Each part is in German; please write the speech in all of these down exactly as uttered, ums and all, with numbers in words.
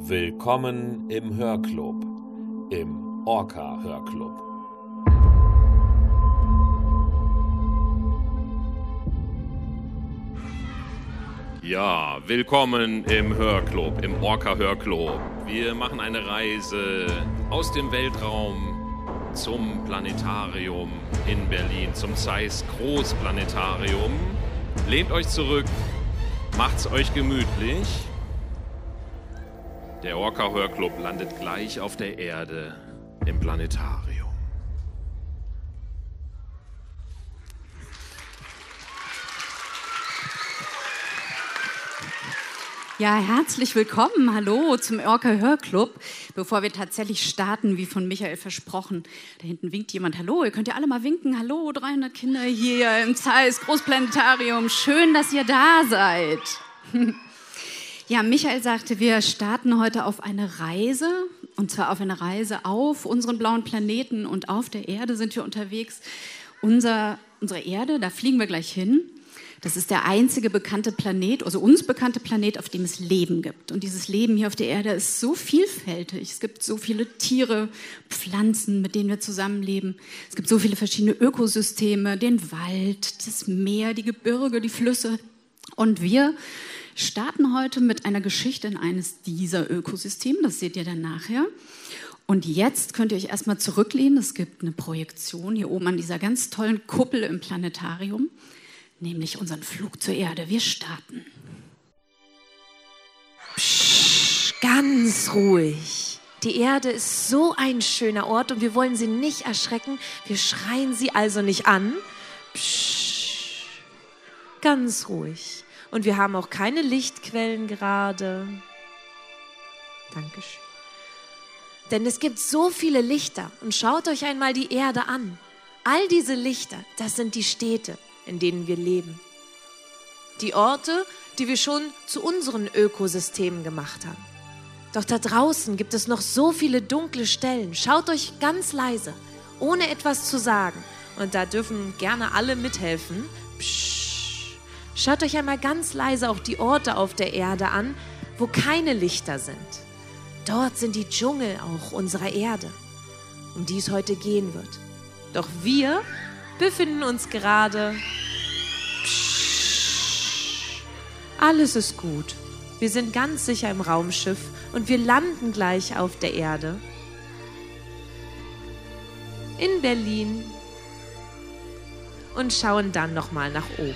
Willkommen im Hörclub, im Orca-Hörclub. Ja, willkommen im Hörclub, im Orca-Hörclub. Wir machen eine Reise aus dem Weltraum zum Planetarium in Berlin, zum Zeiss Großplanetarium. Lehnt euch zurück, macht's euch gemütlich. Der Orca-Hörclub landet gleich auf der Erde im Planetarium. Ja, herzlich willkommen, hallo zum Orca-Hörclub. Bevor wir tatsächlich starten, wie von Michael versprochen, da hinten winkt jemand, hallo, ihr könnt ja alle mal winken, hallo, dreihundert Kinder hier im Zeiss Großplanetarium, schön, dass ihr da seid. Ja, Michael sagte, wir starten heute auf eine Reise, und zwar auf eine Reise auf unseren blauen Planeten, und auf der Erde sind wir unterwegs. Unser, unsere Erde, da fliegen wir gleich hin. Das ist der einzige bekannte Planet, also uns bekannte Planet, auf dem es Leben gibt. Und dieses Leben hier auf der Erde ist so vielfältig. Es gibt so viele Tiere, Pflanzen, mit denen wir zusammenleben. Es gibt so viele verschiedene Ökosysteme, den Wald, das Meer, die Gebirge, die Flüsse. Und wir starten heute mit einer Geschichte in eines dieser Ökosysteme. Das seht ihr dann nachher. Und jetzt könnt ihr euch erstmal zurücklehnen. Es gibt eine Projektion hier oben an dieser ganz tollen Kuppel im Planetarium, nämlich unseren Flug zur Erde. Wir starten. Psst, ganz ruhig. Die Erde ist so ein schöner Ort und wir wollen sie nicht erschrecken. Wir schreien sie also nicht an. Psst, ganz ruhig. Und wir haben auch keine Lichtquellen gerade. Dankeschön. Denn es gibt so viele Lichter. Und schaut euch einmal die Erde an. All diese Lichter, das sind die Städte, in denen wir leben. Die Orte, die wir schon zu unseren Ökosystemen gemacht haben. Doch da draußen gibt es noch so viele dunkle Stellen. Schaut euch ganz leise, ohne etwas zu sagen. Und da dürfen gerne alle mithelfen. Psst. Schaut euch einmal ganz leise auch die Orte auf der Erde an, wo keine Lichter sind. Dort sind die Dschungel auch unserer Erde, um die es heute gehen wird. Doch wir befinden uns gerade... Psst. Alles ist gut. Wir sind ganz sicher im Raumschiff und wir landen gleich auf der Erde. In Berlin. Und schauen dann nochmal nach oben.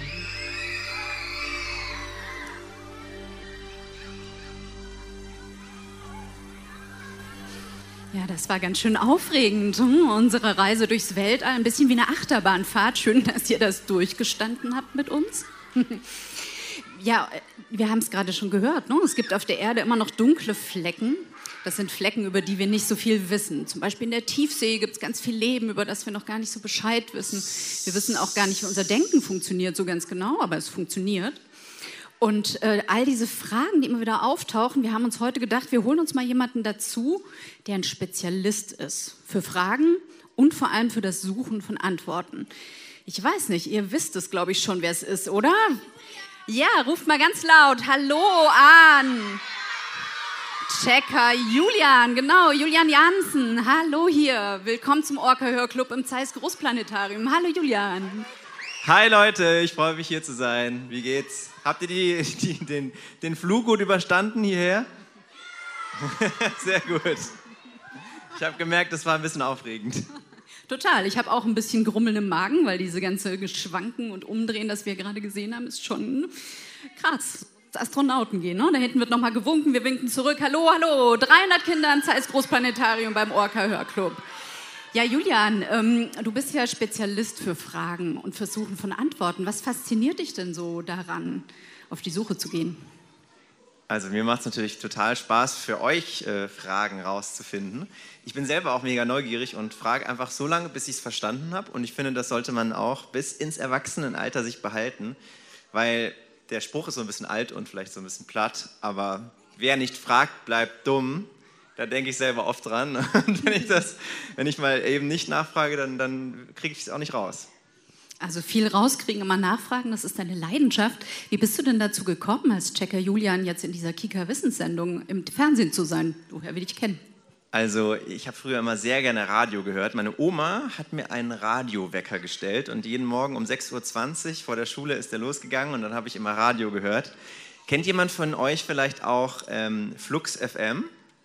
Ja, das war ganz schön aufregend, unsere Reise durchs Weltall, ein bisschen wie eine Achterbahnfahrt. Schön, dass ihr das durchgestanden habt mit uns. Ja, wir haben es gerade schon gehört, ne? Es gibt auf der Erde immer noch dunkle Flecken. Das sind Flecken, über die wir nicht so viel wissen. Zum Beispiel in der Tiefsee gibt es ganz viel Leben, über das wir noch gar nicht so Bescheid wissen. Wir wissen auch gar nicht, wie unser Denken funktioniert so ganz genau, aber es funktioniert. Und äh, all diese Fragen, die immer wieder auftauchen, wir haben uns heute gedacht, wir holen uns mal jemanden dazu, der ein Spezialist ist für Fragen und vor allem für das Suchen von Antworten. Ich weiß nicht, ihr wisst es, glaube ich, schon, wer es ist, oder? Ja, ruft mal ganz laut, hallo an Checker Julian, genau, Julian Jansen, hallo hier, willkommen zum Orca-Hörclub im Zeiss Großplanetarium. Hallo Julian. Hi Leute, ich freue mich hier zu sein. Wie geht's? Habt ihr die, die, den, den Flug gut überstanden hierher? Sehr gut. Ich habe gemerkt, das war ein bisschen aufregend. Total, ich habe auch ein bisschen Grummeln im Magen, weil diese ganze Geschwanken und Umdrehen, das wir gerade gesehen haben, ist schon krass. Das Astronauten gehen, ne? Da hinten wird nochmal gewunken, wir winken zurück. Hallo, hallo, dreihundert Kinder im Zeiss Großplanetarium beim Orca-Hörclub. Ja, Julian, ähm, du bist ja Spezialist für Fragen und für Suchen von Antworten. Was fasziniert dich denn so daran, auf die Suche zu gehen? Also mir macht es natürlich total Spaß, für euch äh, Fragen rauszufinden. Ich bin selber auch mega neugierig und frage einfach so lange, bis ich es verstanden habe. Und ich finde, das sollte man auch bis ins Erwachsenenalter sich behalten, weil der Spruch ist so ein bisschen alt und vielleicht so ein bisschen platt, aber wer nicht fragt, bleibt dumm. Da denke ich selber oft dran. Und wenn ich, das, wenn ich mal eben nicht nachfrage, dann, dann kriege ich es auch nicht raus. Also viel rauskriegen, immer nachfragen, das ist deine Leidenschaft. Wie bist du denn dazu gekommen, als Checker Julian jetzt in dieser Kika-Wissenssendung im Fernsehen zu sein? Woher will ich kennen? Also ich habe früher immer sehr gerne Radio gehört. Meine Oma hat mir einen Radiowecker gestellt und jeden Morgen um sechs Uhr zwanzig vor der Schule ist der losgegangen und dann habe ich immer Radio gehört. Kennt jemand von euch vielleicht auch ähm, Flux F M?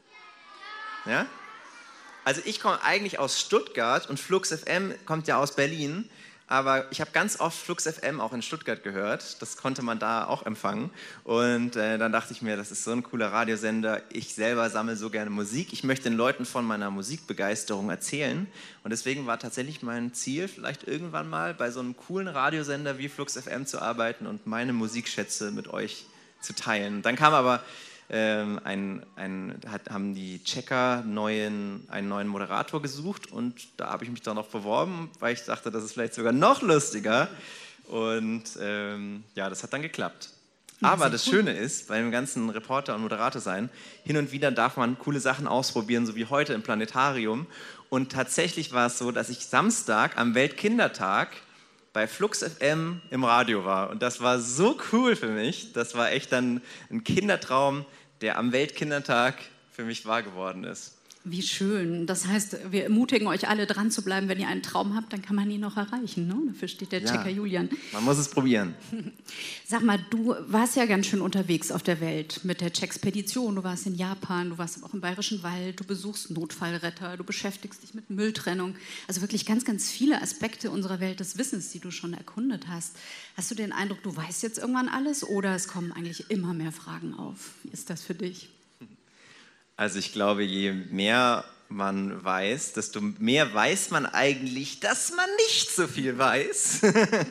Ja? Also ich komme eigentlich aus Stuttgart und Flux F M kommt ja aus Berlin. Aber ich habe ganz oft Flux F M auch in Stuttgart gehört. Das konnte man da auch empfangen. Und äh, dann dachte ich mir, das ist so ein cooler Radiosender. Ich selber sammle so gerne Musik. Ich möchte den Leuten von meiner Musikbegeisterung erzählen. Und deswegen war tatsächlich mein Ziel, vielleicht irgendwann mal bei so einem coolen Radiosender wie Flux F M zu arbeiten und meine Musikschätze mit euch zu teilen. Dann kam aber ähm, ein, ein, hat, haben die Checker neuen, einen neuen Moderator gesucht und da habe ich mich dann noch beworben, weil ich dachte, das ist vielleicht sogar noch lustiger. Und ähm, ja, das hat dann geklappt. Aber das Schöne ist, bei dem ganzen Reporter und Moderator sein, hin und wieder darf man coole Sachen ausprobieren, so wie heute im Planetarium. Und tatsächlich war es so, dass ich Samstag am Weltkindertag bei Flux F M im Radio war. Und das war so cool für mich. Das war echt dann ein Kindertraum, der am Weltkindertag für mich wahr geworden ist. Wie schön. Das heißt, wir ermutigen euch alle dran zu bleiben. Wenn ihr einen Traum habt, dann kann man ihn noch erreichen. Ne? Dafür steht der Checker Ja, Julian. Man muss es probieren. Sag mal, du warst ja ganz schön unterwegs auf der Welt mit der Checkspedition. Du warst in Japan, du warst auch im Bayerischen Wald, du besuchst Notfallretter, du beschäftigst dich mit Mülltrennung. Also wirklich ganz, ganz viele Aspekte unserer Welt des Wissens, die du schon erkundet hast. Hast du den Eindruck, du weißt jetzt irgendwann alles oder es kommen eigentlich immer mehr Fragen auf? Wie ist das für dich? Also ich glaube, je mehr man weiß, desto mehr weiß man eigentlich, dass man nicht so viel weiß.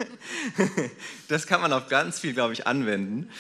Das kann man auf ganz viel, glaube ich, anwenden.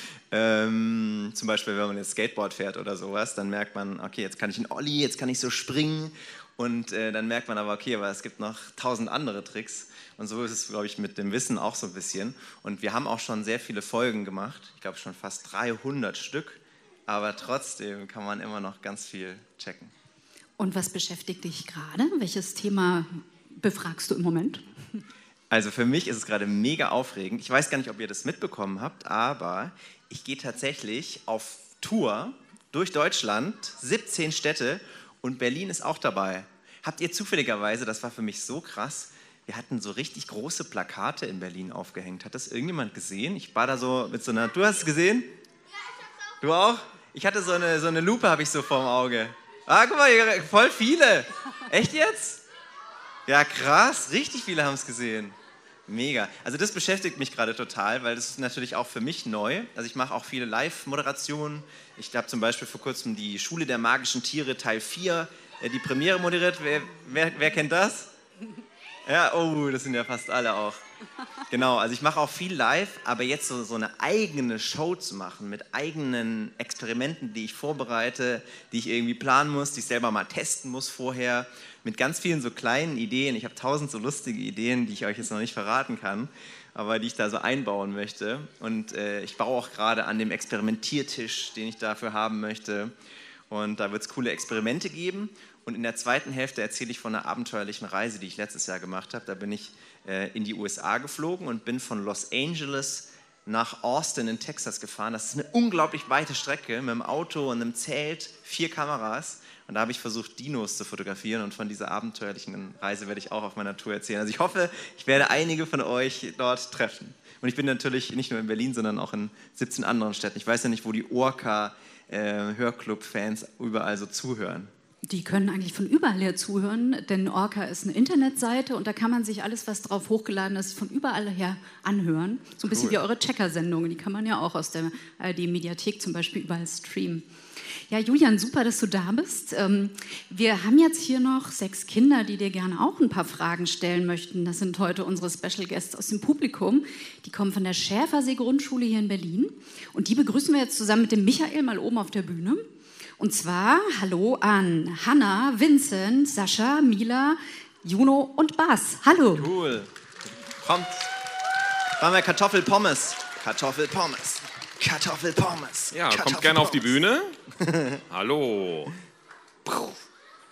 Ähm, zum Beispiel, wenn man jetzt Skateboard fährt oder sowas, dann merkt man, okay, jetzt kann ich einen Olli, jetzt kann ich so springen. Und äh, dann merkt man aber, okay, aber es gibt noch tausend andere Tricks. Und so ist es, glaube ich, mit dem Wissen auch so ein bisschen. Und wir haben auch schon sehr viele Folgen gemacht. Ich glaube, schon fast dreihundert Stück. Aber trotzdem kann man immer noch ganz viel checken. Und was beschäftigt dich gerade? Welches Thema befragst du im Moment? Also für mich ist es gerade mega aufregend. Ich weiß gar nicht, ob ihr das mitbekommen habt, aber ich gehe tatsächlich auf Tour durch Deutschland, siebzehn Städte und Berlin ist auch dabei. Habt ihr zufälligerweise, das war für mich so krass, wir hatten so richtig große Plakate in Berlin aufgehängt. Hat das irgendjemand gesehen? Ich war da so mit so einer... Du hast es gesehen? Ja, ich hab's auch. Du auch? Ich hatte so eine, so eine Lupe, habe ich so vorm Auge. Ah, guck mal, hier, voll viele. Echt jetzt? Ja, krass. Richtig viele haben es gesehen. Mega. Also das beschäftigt mich gerade total, weil das ist natürlich auch für mich neu. Also ich mache auch viele Live-Moderationen. Ich habe zum Beispiel vor kurzem die Schule der magischen Tiere Teil vier, äh, die Premiere moderiert. Wer, wer, wer kennt das? Ja, oh, das sind ja fast alle auch. Genau, also ich mache auch viel live, aber jetzt so, so eine eigene Show zu machen mit eigenen Experimenten, die ich vorbereite, die ich irgendwie planen muss, die ich selber mal testen muss vorher, mit ganz vielen so kleinen Ideen. Ich habe tausend so lustige Ideen, die ich euch jetzt noch nicht verraten kann, aber die ich da so einbauen möchte. Und äh, ich baue auch gerade an dem Experimentiertisch, den ich dafür haben möchte. Und da wird es coole Experimente geben. Und in der zweiten Hälfte erzähle ich von einer abenteuerlichen Reise, die ich letztes Jahr gemacht habe. Da bin ich äh, in die U S A geflogen und bin von Los Angeles nach Austin in Texas gefahren. Das ist eine unglaublich weite Strecke mit einem Auto und einem Zelt, vier Kameras. Und da habe ich versucht, Dinos zu fotografieren. Und von dieser abenteuerlichen Reise werde ich auch auf meiner Tour erzählen. Also ich hoffe, ich werde einige von euch dort treffen. Und ich bin natürlich nicht nur in Berlin, sondern auch in siebzehn anderen Städten. Ich weiß ja nicht, wo die Orca-Hörclub-Fans überall so zuhören. Die können eigentlich von überall her zuhören, denn Orca ist eine Internetseite und da kann man sich alles, was drauf hochgeladen ist, von überall her anhören. So ein bisschen cool. Wie eure Checker-Sendungen, die kann man ja auch aus der A R D-Mediathek zum Beispiel überall streamen. Ja, Julian, super, dass du da bist. Wir haben jetzt hier noch sechs Kinder, die dir gerne auch ein paar Fragen stellen möchten. Das sind heute unsere Special Guests aus dem Publikum. Die kommen von der Schäfersee-Grundschule hier in Berlin und die begrüßen wir jetzt zusammen mit dem Michael mal oben auf der Bühne. Und zwar Hallo an Hanna, Vincent, Sascha, Mila, Juno und Bas. Hallo. Cool. Kommt. Machen wir Kartoffelpommes. Kartoffelpommes. Kartoffelpommes. Ja, kommt gerne auf die Bühne. Hallo.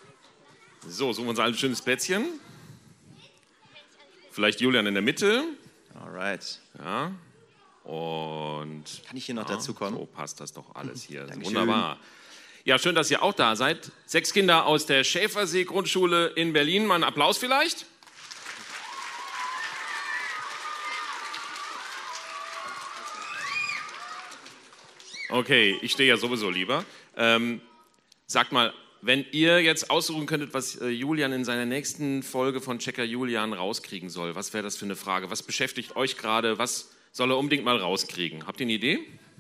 So, suchen wir uns ein schönes Plätzchen. Vielleicht Julian in der Mitte. Alright. Ja. Und kann ich hier noch ja, dazu kommen? So passt das doch alles hier. Dankeschön. Wunderbar. Ja, schön, dass ihr auch da seid. Sechs Kinder aus der Schäfersee-Grundschule in Berlin. Mal einen Applaus vielleicht. Okay, ich stehe ja sowieso lieber. Ähm, sagt mal, wenn ihr jetzt aussuchen könntet, was äh, Julian in seiner nächsten Folge von Checker Julian rauskriegen soll, was wäre das für eine Frage? Was beschäftigt euch gerade? Was soll er unbedingt mal rauskriegen? Habt ihr eine Idee?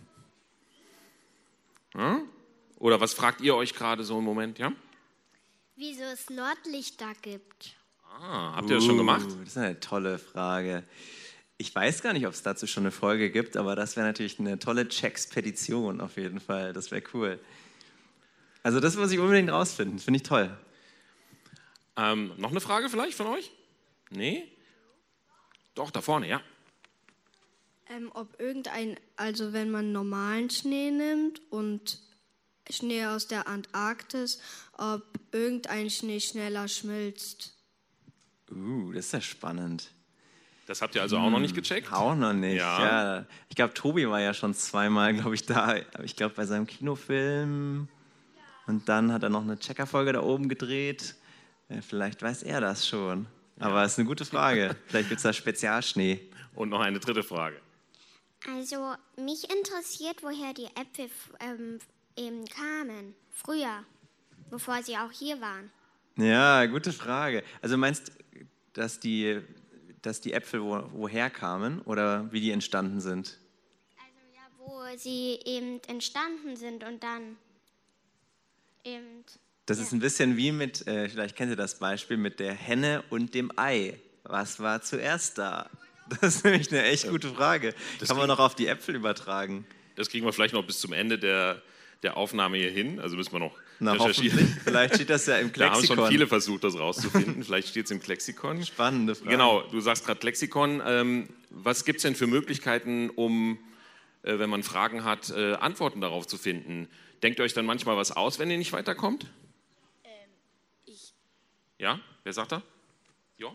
Ja? Oder was fragt ihr euch gerade so im Moment? Ja? Wieso es Nordlichter gibt. Ah, habt ihr das schon gemacht? Uh, das ist eine tolle Frage. Ich weiß gar nicht, ob es dazu schon eine Folge gibt, aber das wäre natürlich eine tolle Checkspedition auf jeden Fall. Das wäre cool. Also das muss ich unbedingt rausfinden. Finde ich toll. Ähm, noch eine Frage vielleicht von euch? Nee? Doch, da vorne, ja. Ähm, ob irgendein, also wenn man normalen Schnee nimmt und Schnee aus der Antarktis, ob irgendein Schnee schneller schmilzt. Uh, das ist ja spannend. Das habt ihr also auch noch nicht gecheckt? Auch noch nicht, Ja. ja. Ich glaube, Tobi war ja schon zweimal, glaube ich, da. Ich glaube, bei seinem Kinofilm. Und dann hat er noch eine Checker-Folge da oben gedreht. Ja, vielleicht weiß er das schon. Aber es ist eine gute Frage. Vielleicht gibt es da Spezialschnee. Und noch eine dritte Frage. Also mich interessiert, woher die Äpfel ähm, eben kamen. Früher, bevor sie auch hier waren. Ja, gute Frage. Also meinst du, dass die, dass die Äpfel wo, woher kamen oder wie die entstanden sind? Also ja, wo sie eben entstanden sind und dann eben... Das ja. ist ein bisschen wie mit, äh, vielleicht kennt ihr das Beispiel mit der Henne und dem Ei. Was war zuerst da? Das ist nämlich eine echt gute Frage. Das Kann man noch auf die Äpfel übertragen? Das kriegen wir vielleicht noch bis zum Ende der, der Aufnahme hier hin. Also müssen wir noch Na, recherchieren. hoffentlich. Vielleicht steht das ja im Da haben Lexikon. schon viele versucht, das rauszufinden. Vielleicht steht es im Lexikon. Spannende Frage. Genau, du sagst gerade Lexikon. Ähm, was gibt es denn für Möglichkeiten, um, äh, wenn man Fragen hat, äh, Antworten darauf zu finden? Denkt ihr euch dann manchmal was aus, wenn ihr nicht weiterkommt? Ähm, ich. Ja? Wer sagt da? Ja?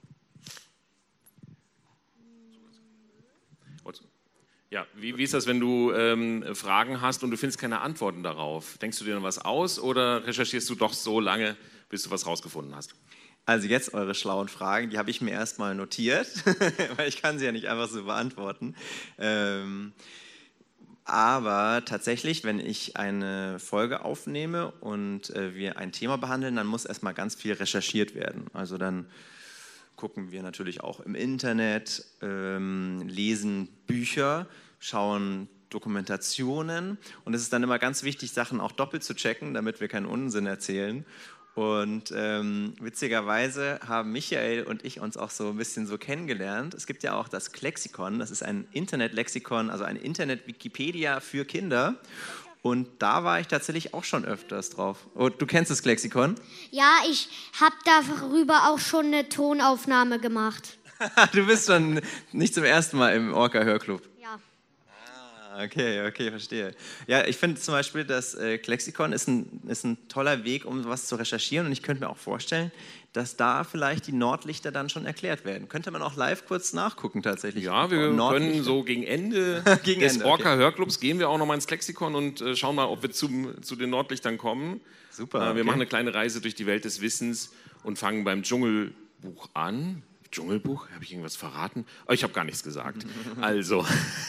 Ja, wie, wie ist das, wenn du ähm, Fragen hast und du findest keine Antworten darauf? Denkst du dir dann was aus oder recherchierst du doch so lange, bis du was rausgefunden hast? Also jetzt eure schlauen Fragen, die habe ich mir erstmal notiert, weil ich kann sie ja nicht einfach so beantworten. Ähm, aber tatsächlich, wenn ich eine Folge aufnehme und äh, wir ein Thema behandeln, dann muss erstmal ganz viel recherchiert werden. Also dann gucken wir natürlich auch im Internet, ähm, lesen Bücher, schauen Dokumentationen und es ist dann immer ganz wichtig, Sachen auch doppelt zu checken, damit wir keinen Unsinn erzählen. Und ähm, witzigerweise haben Michael und ich uns auch so ein bisschen so kennengelernt. Es gibt ja auch das Klexikon, das ist ein Internet-Lexikon, also eine Internet-Wikipedia für Kinder. Und da war ich tatsächlich auch schon öfters drauf. Oh, du kennst das Klexikon? Ja, ich habe darüber auch schon eine Tonaufnahme gemacht. Du bist schon nicht zum ersten Mal im Orca-Hörclub. Ja. Ah, okay, okay, verstehe. Ja, ich finde zum Beispiel, das äh, Klexikon ist ein, ist ein toller Weg, um was zu recherchieren. Und ich könnte mir auch vorstellen, dass da vielleicht die Nordlichter dann schon erklärt werden. Könnte man auch live kurz nachgucken tatsächlich. Ja, wir können so gegen Ende Gegen des Ende, okay. Orca-Hörclubs gehen wir auch noch mal ins Lexikon und äh, schauen mal, ob wir zum, zu den Nordlichtern kommen. Super. Äh, wir okay. machen eine kleine Reise durch die Welt des Wissens und fangen beim Dschungelbuch an. Dschungelbuch? Habe ich irgendwas verraten? Oh, ich habe gar nichts gesagt. Also,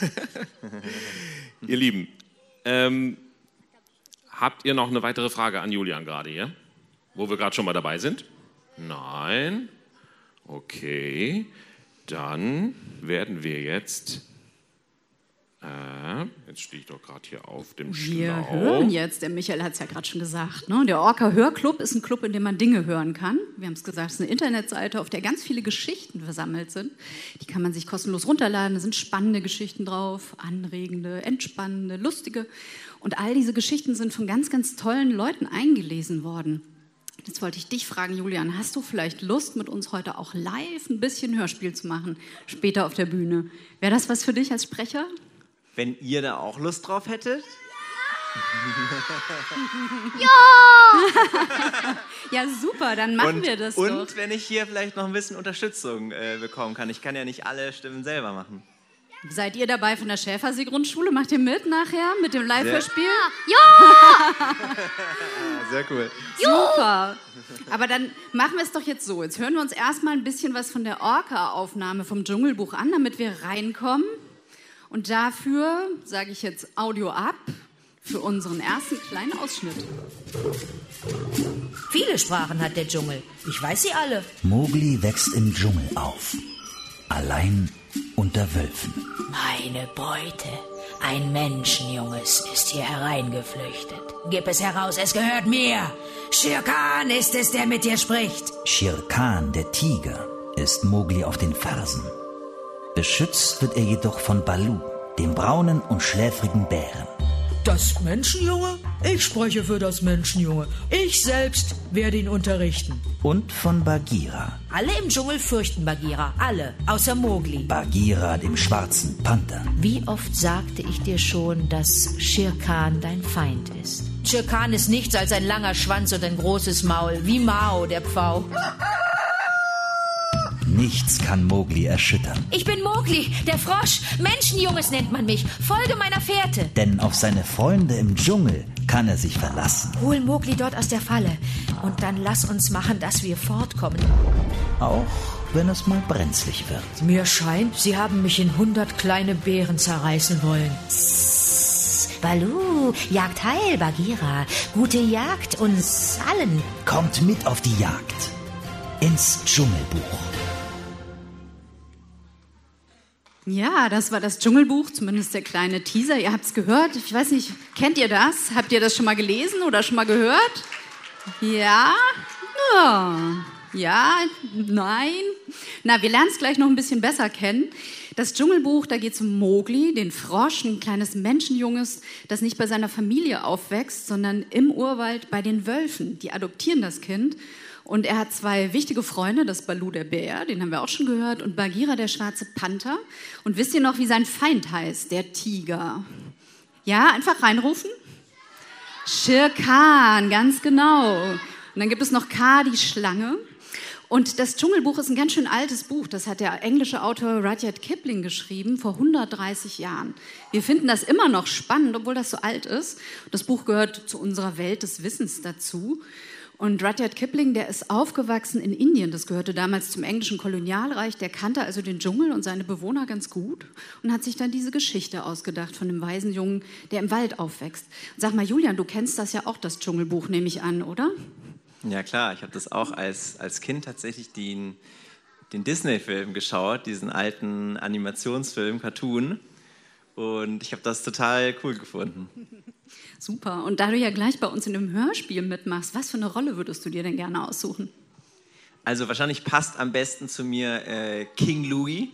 ihr Lieben, ähm, habt ihr noch eine weitere Frage an Julian gerade hier? Wo wir gerade schon mal dabei sind? Nein? Okay, dann werden wir jetzt... Äh, jetzt stehe ich doch gerade hier auf dem Wir Schlauch. hören jetzt, der Michael hat es ja gerade schon gesagt, ne? Der Orca-Hörclub ist ein Club, in dem man Dinge hören kann. Wir haben es gesagt, es ist eine Internetseite, auf der ganz viele Geschichten versammelt sind. Die kann man sich kostenlos runterladen, da sind spannende Geschichten drauf, anregende, entspannende, lustige. Und all diese Geschichten sind von ganz, ganz tollen Leuten eingelesen worden. Jetzt wollte ich dich fragen, Julian, hast du vielleicht Lust, mit uns heute auch live ein bisschen Hörspiel zu machen, später auf der Bühne? Wäre das was für dich als Sprecher? Wenn ihr da auch Lust drauf hättet? Ja! Ja, super, dann machen und, wir das und doch. Und wenn ich hier vielleicht noch ein bisschen Unterstützung äh, bekommen kann. Ich kann ja nicht alle Stimmen selber machen. Seid ihr dabei von der Schäfersee-Grundschule? Macht ihr mit nachher mit dem Live-Hörspiel? Ja! Sehr cool. Super. Aber dann machen wir es doch jetzt so. Jetzt hören wir uns erstmal ein bisschen was von der Orca-Aufnahme vom Dschungelbuch an, damit wir reinkommen. Und dafür sage ich jetzt Audio ab für unseren ersten kleinen Ausschnitt. Viele Sprachen hat der Dschungel. Ich weiß sie alle. Mowgli wächst im Dschungel auf. Allein unter Wölfen. Meine Beute. Ein Menschenjunges ist hier hereingeflüchtet. Gib es heraus, es gehört mir. Shere Khan ist es, der mit dir spricht. Shere Khan, der Tiger, ist Mowgli auf den Fersen. Beschützt wird er jedoch von Baloo, dem braunen und schläfrigen Bären. Das Menschenjunge? Ich spreche für das Menschenjunge. Ich selbst werde ihn unterrichten. Und von Bagheera. Alle im Dschungel fürchten Bagheera. Alle, außer Mowgli. Bagheera, dem schwarzen Panther. Wie oft sagte ich dir schon, dass Shere Khan dein Feind ist? Shere Khan ist nichts als ein langer Schwanz und ein großes Maul, wie Mao, der Pfau. Nichts kann Mowgli erschüttern. Ich bin Mowgli, der Frosch. Menschenjunges nennt man mich. Folge meiner Fährte. Denn auf seine Freunde im Dschungel kann er sich verlassen. Hol Mowgli dort aus der Falle. Und dann lass uns machen, dass wir fortkommen. Auch wenn es mal brenzlig wird. Mir scheint, sie haben mich in hundert kleine Beeren zerreißen wollen. Baloo, Jagd heil, Bagheera. Gute Jagd uns allen. Kommt mit auf die Jagd. Ins Dschungelbuch. Ja, das war das Dschungelbuch, zumindest der kleine Teaser. Ihr habt es gehört. Ich weiß nicht, kennt ihr das? Habt ihr das schon mal gelesen oder schon mal gehört? Ja? Ja. Ja? Nein? Na, wir lernen es gleich noch ein bisschen besser kennen. Das Dschungelbuch, da geht es um Mowgli, den Frosch, ein kleines Menschenjunges, das nicht bei seiner Familie aufwächst, sondern im Urwald bei den Wölfen. Die adoptieren das Kind. Und er hat zwei wichtige Freunde, das Baloo der Bär, den haben wir auch schon gehört, und Bagheera der schwarze Panther. Und wisst ihr noch, wie sein Feind heißt? Der Tiger. Ja, einfach reinrufen. Shere Khan, ganz genau. Und dann gibt es noch Kaa, die Schlange. Und das Dschungelbuch ist ein ganz schön altes Buch. Das hat der englische Autor Rudyard Kipling geschrieben vor hundertdreißig Jahren. Wir finden das immer noch spannend, obwohl das so alt ist. Das Buch gehört zu unserer Welt des Wissens dazu. Und Rudyard Kipling, der ist aufgewachsen in Indien. Das gehörte damals zum englischen Kolonialreich. Der kannte also den Dschungel und seine Bewohner ganz gut und hat sich dann diese Geschichte ausgedacht von dem Waisenjungen, der im Wald aufwächst. Sag mal, Julian, du kennst das ja auch, das Dschungelbuch, nehme ich an, oder? Ja klar, ich habe das auch als, als Kind tatsächlich den, den Disney-Film geschaut, diesen alten Animationsfilm, Cartoon. Und ich habe das total cool gefunden. Super. Und da du ja gleich bei uns in dem Hörspiel mitmachst, was für eine Rolle würdest du dir denn gerne aussuchen? Also wahrscheinlich passt am besten zu mir äh, King Louie.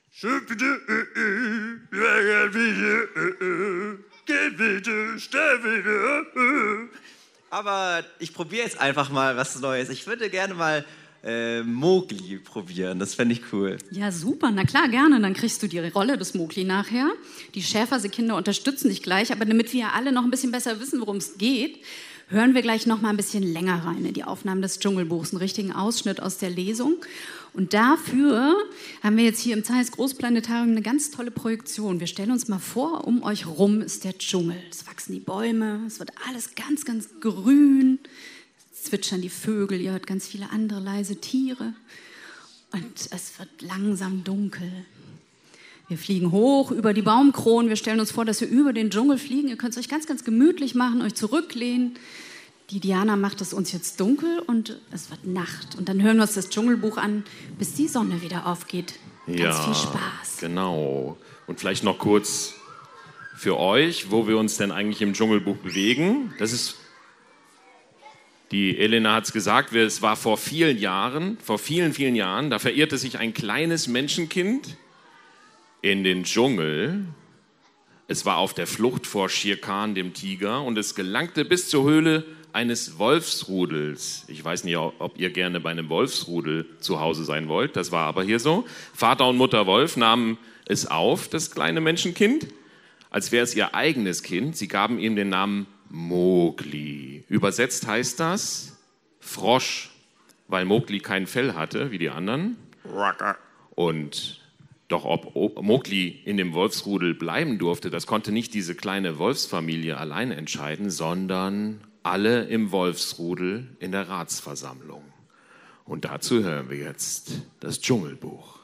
Aber ich probiere jetzt einfach mal was Neues. Ich würde gerne mal äh, Mowgli probieren. Das fände ich cool. Ja, super. Na klar, gerne. Dann kriegst du die Rolle des Mowgli nachher. Die Schäfersee-Kinder unterstützen dich gleich. Aber damit wir ja alle noch ein bisschen besser wissen, worum es geht, hören wir gleich noch mal ein bisschen länger rein in die Aufnahmen des Dschungelbuchs. Einen richtigen Ausschnitt aus der Lesung. Und dafür haben wir jetzt hier im Zeiss Großplanetarium eine ganz tolle Projektion. Wir stellen uns mal vor, um euch rum ist der Dschungel. Es wachsen die Bäume, es wird alles ganz, ganz grün. Es zwitschern die Vögel, ihr hört ganz viele andere leise Tiere. Und es wird langsam dunkel. Wir fliegen hoch über die Baumkronen. Wir stellen uns vor, dass wir über den Dschungel fliegen. Ihr könnt es euch ganz, ganz gemütlich machen, euch zurücklehnen. Die Diana macht es uns jetzt dunkel und es wird Nacht. Und dann hören wir uns das Dschungelbuch an, bis die Sonne wieder aufgeht. Ganz ja, viel Spaß. Genau. Und vielleicht noch kurz für euch, wo wir uns denn eigentlich im Dschungelbuch bewegen. Das ist, die Elena hat es gesagt, es war vor vielen Jahren, vor vielen, vielen Jahren, da verirrte sich ein kleines Menschenkind in den Dschungel. Es war auf der Flucht vor Shere Khan, dem Tiger, und es gelangte bis zur Höhle eines Wolfsrudels. Ich weiß nicht, ob ihr gerne bei einem Wolfsrudel zu Hause sein wollt, das war aber hier so. Vater und Mutter Wolf nahmen es auf, das kleine Menschenkind. als wäre es ihr eigenes Kind. Sie gaben ihm den Namen Mowgli. Übersetzt heißt das Frosch, weil Mowgli kein Fell hatte, wie die anderen. Und doch ob Mowgli in dem Wolfsrudel bleiben durfte, das konnte nicht diese kleine Wolfsfamilie allein entscheiden, sondern alle im Wolfsrudel in der Ratsversammlung. Und dazu hören wir jetzt das Dschungelbuch.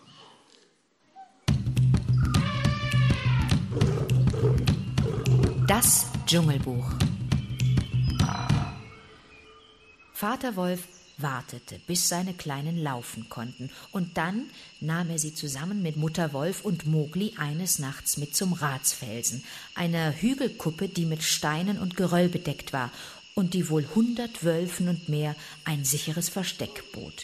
Das Dschungelbuch. Vater Wolf wartete, bis seine Kleinen laufen konnten, und dann nahm er sie zusammen mit Mutter Wolf und Mowgli eines Nachts mit zum Ratsfelsen, einer Hügelkuppe, die mit Steinen und Geröll bedeckt war und die wohl hundert Wölfen und mehr ein sicheres Versteck bot.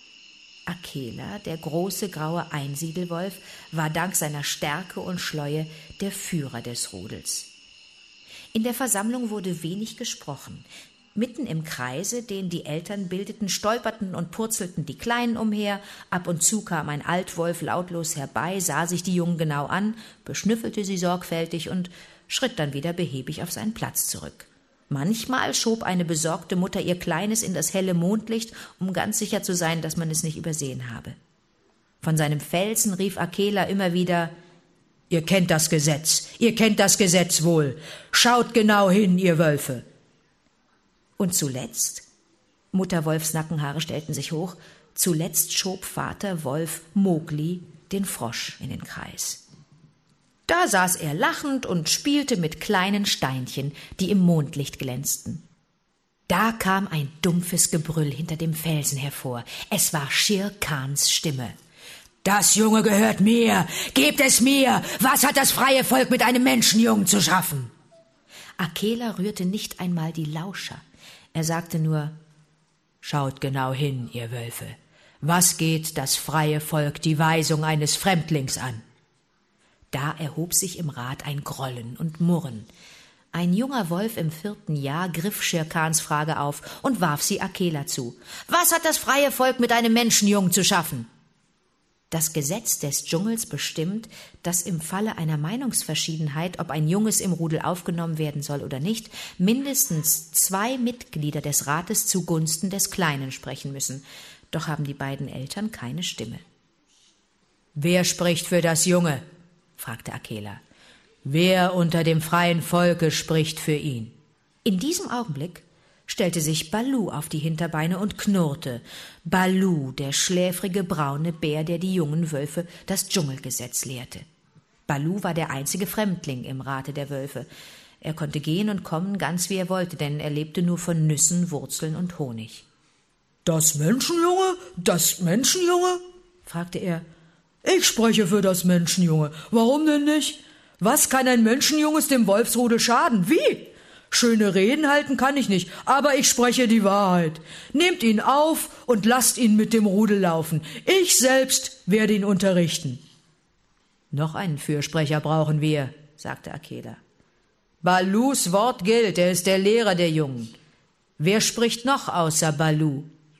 Akela, der große graue Einsiedelwolf, war dank seiner Stärke und Schleue der Führer des Rudels. In der Versammlung wurde wenig gesprochen. Mitten im Kreise, den die Eltern bildeten, stolperten und purzelten die Kleinen umher. Ab und zu kam ein Altwolf lautlos herbei, sah sich die Jungen genau an, beschnüffelte sie sorgfältig und schritt dann wieder behäbig auf seinen Platz zurück. Manchmal schob eine besorgte Mutter ihr Kleines in das helle Mondlicht, um ganz sicher zu sein, dass man es nicht übersehen habe. Von seinem Felsen rief Akela immer wieder: »Ihr kennt das Gesetz, ihr kennt das Gesetz wohl. Schaut genau hin, ihr Wölfe.« Und zuletzt, Mutter Wolfs Nackenhaare stellten sich hoch, zuletzt schob Vater Wolf Mowgli den Frosch in den Kreis. Da saß er lachend und spielte mit kleinen Steinchen, die im Mondlicht glänzten. Da kam ein dumpfes Gebrüll hinter dem Felsen hervor. Es war Shere Khans Stimme. »Das Junge gehört mir! Gebt es mir! Was hat das freie Volk mit einem Menschenjungen zu schaffen?« Akela rührte nicht einmal die Lauscher. Er sagte nur: »Schaut genau hin, ihr Wölfe. Was geht das freie Volk die Weisung eines Fremdlings an?« Da erhob sich im Rat ein Grollen und Murren. Ein junger Wolf im vierten Jahr griff Shere Khans Frage auf und warf sie Akela zu. »Was hat das freie Volk mit einem Menschenjungen zu schaffen?« Das Gesetz des Dschungels bestimmt, dass im Falle einer Meinungsverschiedenheit, ob ein Junges im Rudel aufgenommen werden soll oder nicht, mindestens zwei Mitglieder des Rates zugunsten des Kleinen sprechen müssen. Doch haben die beiden Eltern keine Stimme. »Wer spricht für das Junge?« fragte Akela. »Wer unter dem freien Volke spricht für ihn?« In diesem Augenblick stellte sich Baloo auf die Hinterbeine und knurrte. Baloo, der schläfrige braune Bär, der die jungen Wölfe das Dschungelgesetz lehrte. Baloo war der einzige Fremdling im Rate der Wölfe. Er konnte gehen und kommen, ganz wie er wollte, denn er lebte nur von Nüssen, Wurzeln und Honig. »Das Menschenjunge? Das Menschenjunge?« fragte er. »Ich spreche für das Menschenjunge. Warum denn nicht? Was kann ein Menschenjunges dem Wolfsrudel schaden? Wie? Schöne Reden halten kann ich nicht, aber ich spreche die Wahrheit. Nehmt ihn auf und lasst ihn mit dem Rudel laufen. Ich selbst werde ihn unterrichten.« »Noch einen Fürsprecher brauchen wir«, sagte Akela. »Baloos Wort gilt, er ist der Lehrer der Jungen. Wer spricht noch außer Baloo?«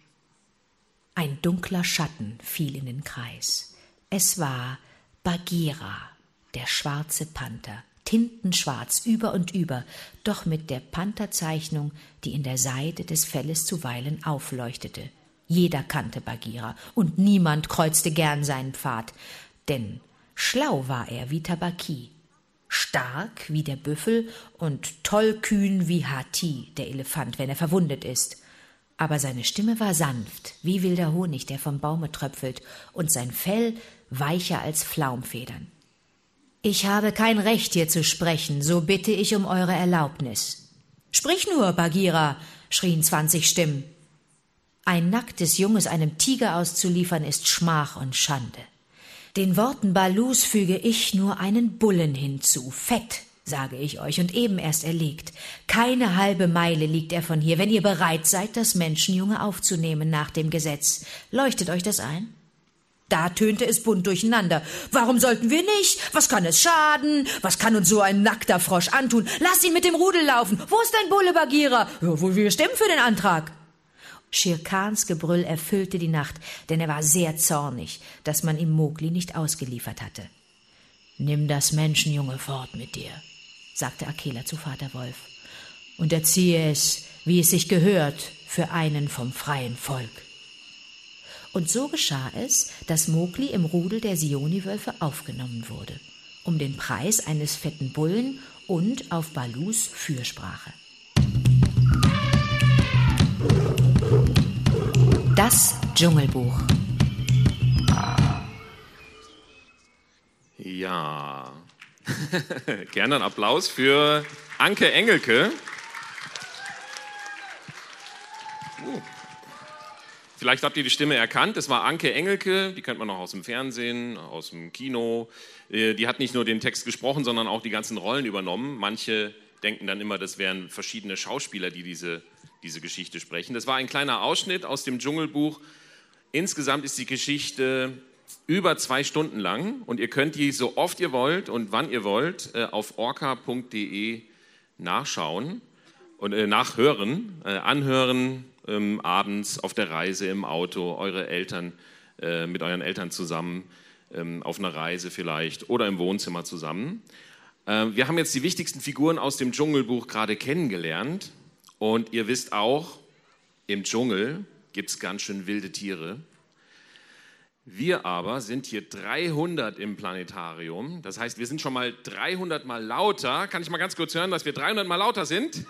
Ein dunkler Schatten fiel in den Kreis. Es war Bagheera, der schwarze Panther, tintenschwarz über und über, doch mit der Pantherzeichnung, die in der Seide des Felles zuweilen aufleuchtete. Jeder kannte Bagheera, und niemand kreuzte gern seinen Pfad, denn schlau war er wie Tabaqui, stark wie der Büffel und tollkühn wie Hathi, der Elefant, wenn er verwundet ist. Aber seine Stimme war sanft, wie wilder Honig, der vom Baume tröpfelt, und sein Fell weicher als Flaumfedern. »Ich habe kein Recht, hier zu sprechen, so bitte ich um eure Erlaubnis.« »Sprich nur, Bagheera«, schrien zwanzig Stimmen. Ein nacktes Junges einem Tiger auszuliefern, ist Schmach und Schande. Den Worten Baloos füge ich nur einen Bullen hinzu, fett, sage ich euch, und eben erst erlegt. Keine halbe Meile liegt er von hier, wenn ihr bereit seid, das Menschenjunge aufzunehmen nach dem Gesetz. Leuchtet euch das ein? Da tönte es bunt durcheinander. »Warum sollten wir nicht? Was kann es schaden? Was kann uns so ein nackter Frosch antun? Lasst ihn mit dem Rudel laufen! Wo ist dein Bulle, Bagheera? Ja, wir stimmen für den Antrag!« Shere Khans Gebrüll erfüllte die Nacht, denn er war sehr zornig, dass man ihm Mowgli nicht ausgeliefert hatte. »Nimm das Menschenjunge fort mit dir«, sagte Akela zu Vater Wolf, und erziehe es, wie es sich gehört, für einen vom freien Volk. Und so geschah es, dass Mowgli im Rudel der Sioni-Wölfe aufgenommen wurde, um den Preis eines fetten Bullen und auf Balus Fürsprache. Das Dschungelbuch. Ja, gerne einen Applaus für Anke Engelke. Uh. Vielleicht habt ihr die Stimme erkannt, es war Anke Engelke, die kennt man noch aus dem Fernsehen, aus dem Kino. Die hat nicht nur den Text gesprochen, sondern auch die ganzen Rollen übernommen. Manche denken dann immer, das wären verschiedene Schauspieler, die diese, diese Geschichte sprechen. Das war ein kleiner Ausschnitt aus dem Dschungelbuch. Insgesamt ist die Geschichte über zwei Stunden lang und ihr könnt die so oft ihr wollt und wann ihr wollt auf orca punkt de nachschauen und äh, nachhören, äh, anhören, ähm, abends auf der Reise im Auto, eure Eltern, äh, mit euren Eltern zusammen, ähm, auf einer Reise vielleicht oder im Wohnzimmer zusammen. Äh, wir haben jetzt die wichtigsten Figuren aus dem Dschungelbuch gerade kennengelernt und ihr wisst auch, im Dschungel gibt es ganz schön wilde Tiere. Wir aber sind hier dreihundert im Planetarium. Das heißt, wir sind schon mal dreihundert Mal lauter. Kann ich mal ganz kurz hören, dass wir dreihundert Mal lauter sind?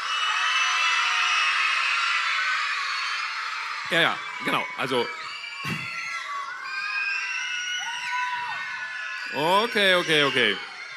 Ja, ja, genau. Also. Okay, okay, okay.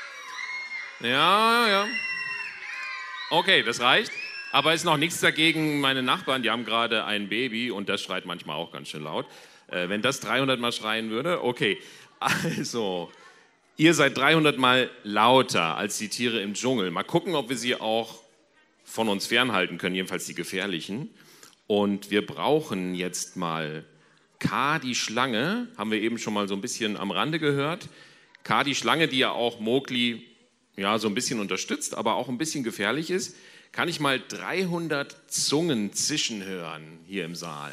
Ja, ja. Okay, das reicht. Aber ist noch nichts dagegen. Meine Nachbarn, die haben gerade ein Baby und das schreit manchmal auch ganz schön laut. Äh, wenn das dreihundert Mal schreien würde, okay. Also, ihr seid dreihundert Mal lauter als die Tiere im Dschungel. Mal gucken, ob wir sie auch von uns fernhalten können, jedenfalls die gefährlichen. Und wir brauchen jetzt mal K, die Schlange, haben wir eben schon mal so ein bisschen am Rande gehört. K, die Schlange, die ja auch Mowgli ja, so ein bisschen unterstützt, aber auch ein bisschen gefährlich ist. Kann ich mal dreihundert Zungen zischen hören hier im Saal?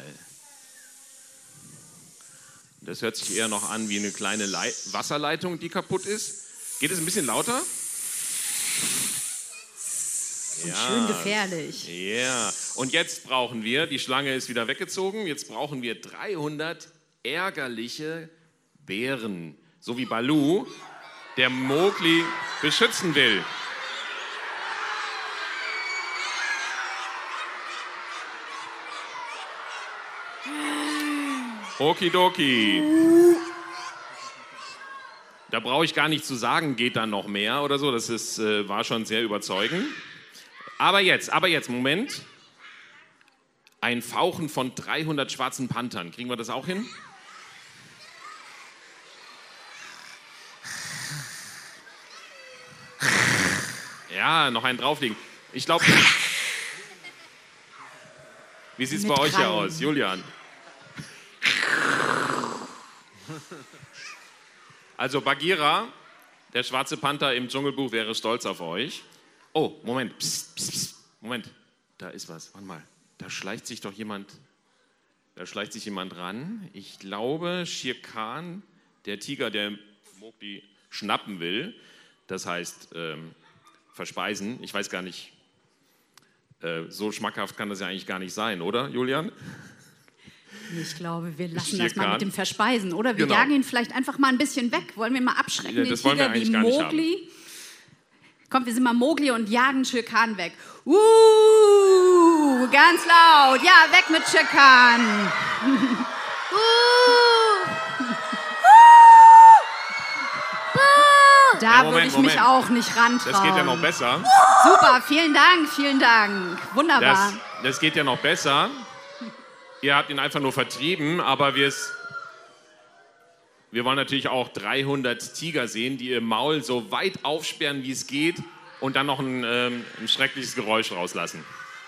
Das hört sich eher noch an wie eine kleine Leit- Wasserleitung, die kaputt ist. Geht es ein bisschen lauter? Und ja, schön gefährlich. Ja, und jetzt brauchen wir, die Schlange ist wieder weggezogen, jetzt brauchen wir dreihundert ärgerliche Bären, so wie Baloo, der Mowgli beschützen will. Okidoki. Da brauche ich gar nicht zu sagen, geht da noch mehr oder so. Das ist, äh, war schon sehr überzeugend. Aber jetzt, aber jetzt, Moment. Ein Fauchen von dreihundert schwarzen Panthern. Kriegen wir das auch hin? Ja, noch einen drauflegen. Ich glaube... Wie sieht es bei euch hier aus, Julian? Also Bagheera, der schwarze Panther im Dschungelbuch, wäre stolz auf euch. Oh, Moment, psst, psst, psst. Moment, da ist was. Warte mal, da schleicht sich doch jemand, da schleicht sich jemand ran. Ich glaube, Shere Khan, der Tiger, der Mowgli schnappen will, das heißt ähm, verspeisen. Ich weiß gar nicht, äh, so schmackhaft kann das ja eigentlich gar nicht sein, oder, Julian? Ich glaube, wir lassen Shere das mal Khan. mit dem Verspeisen, oder? Wir Genau. jagen ihn vielleicht einfach mal ein bisschen weg. Wollen wir mal abschrecken, Ja, den das wollen wir Tiger eigentlich wie gar nicht Mowgli? Kommt, wir sind mal Mowgli und jagen Shere Khan weg. Uh, ganz laut. Ja, weg mit Shere Khan. uh. Da Ja, Moment, würde ich mich Moment. auch nicht rantrauen. Das geht ja noch besser. Super, vielen Dank, vielen Dank. Wunderbar. Das, das geht ja noch besser. Ihr habt ihn einfach nur vertrieben, aber wir's, wir wollen natürlich auch dreihundert Tiger sehen, die ihr Maul so weit aufsperren, wie es geht und dann noch ein, ähm, ein schreckliches Geräusch rauslassen.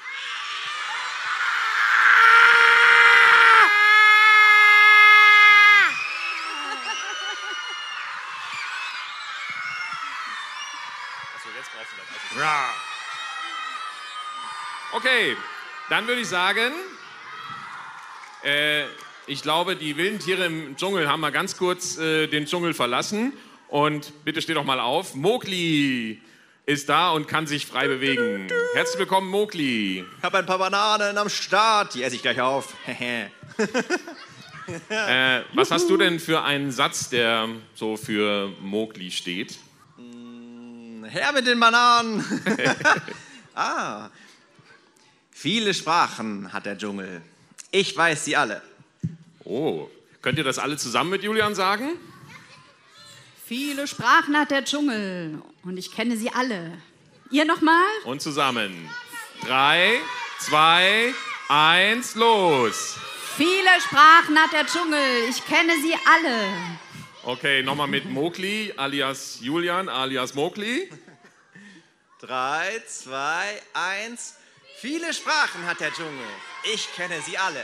Achso, jetzt brauchst du das. Also, ja. Okay, dann würde ich sagen... Äh, ich glaube, die wilden Tiere im Dschungel haben mal ganz kurz äh, den Dschungel verlassen. Und bitte steh doch mal auf. Mowgli, ist da und kann sich frei bewegen. Herzlich willkommen, Mowgli. Ich habe ein paar Bananen am Start, die esse ich gleich auf. äh, was hast du denn für einen Satz, der so für Mowgli steht? Her mit den Bananen. ah. Viele Sprachen hat der Dschungel. Ich weiß sie alle. Oh, könnt ihr das alle zusammen mit Julian sagen? Viele Sprachen hat der Dschungel und ich kenne sie alle. Ihr nochmal? Und zusammen. Drei, zwei, eins, los. Viele Sprachen hat der Dschungel, ich kenne sie alle. Okay, nochmal mit Mowgli, alias Julian, alias Mowgli. Drei, zwei, eins. Viele Sprachen hat der Dschungel. Ich kenne sie alle.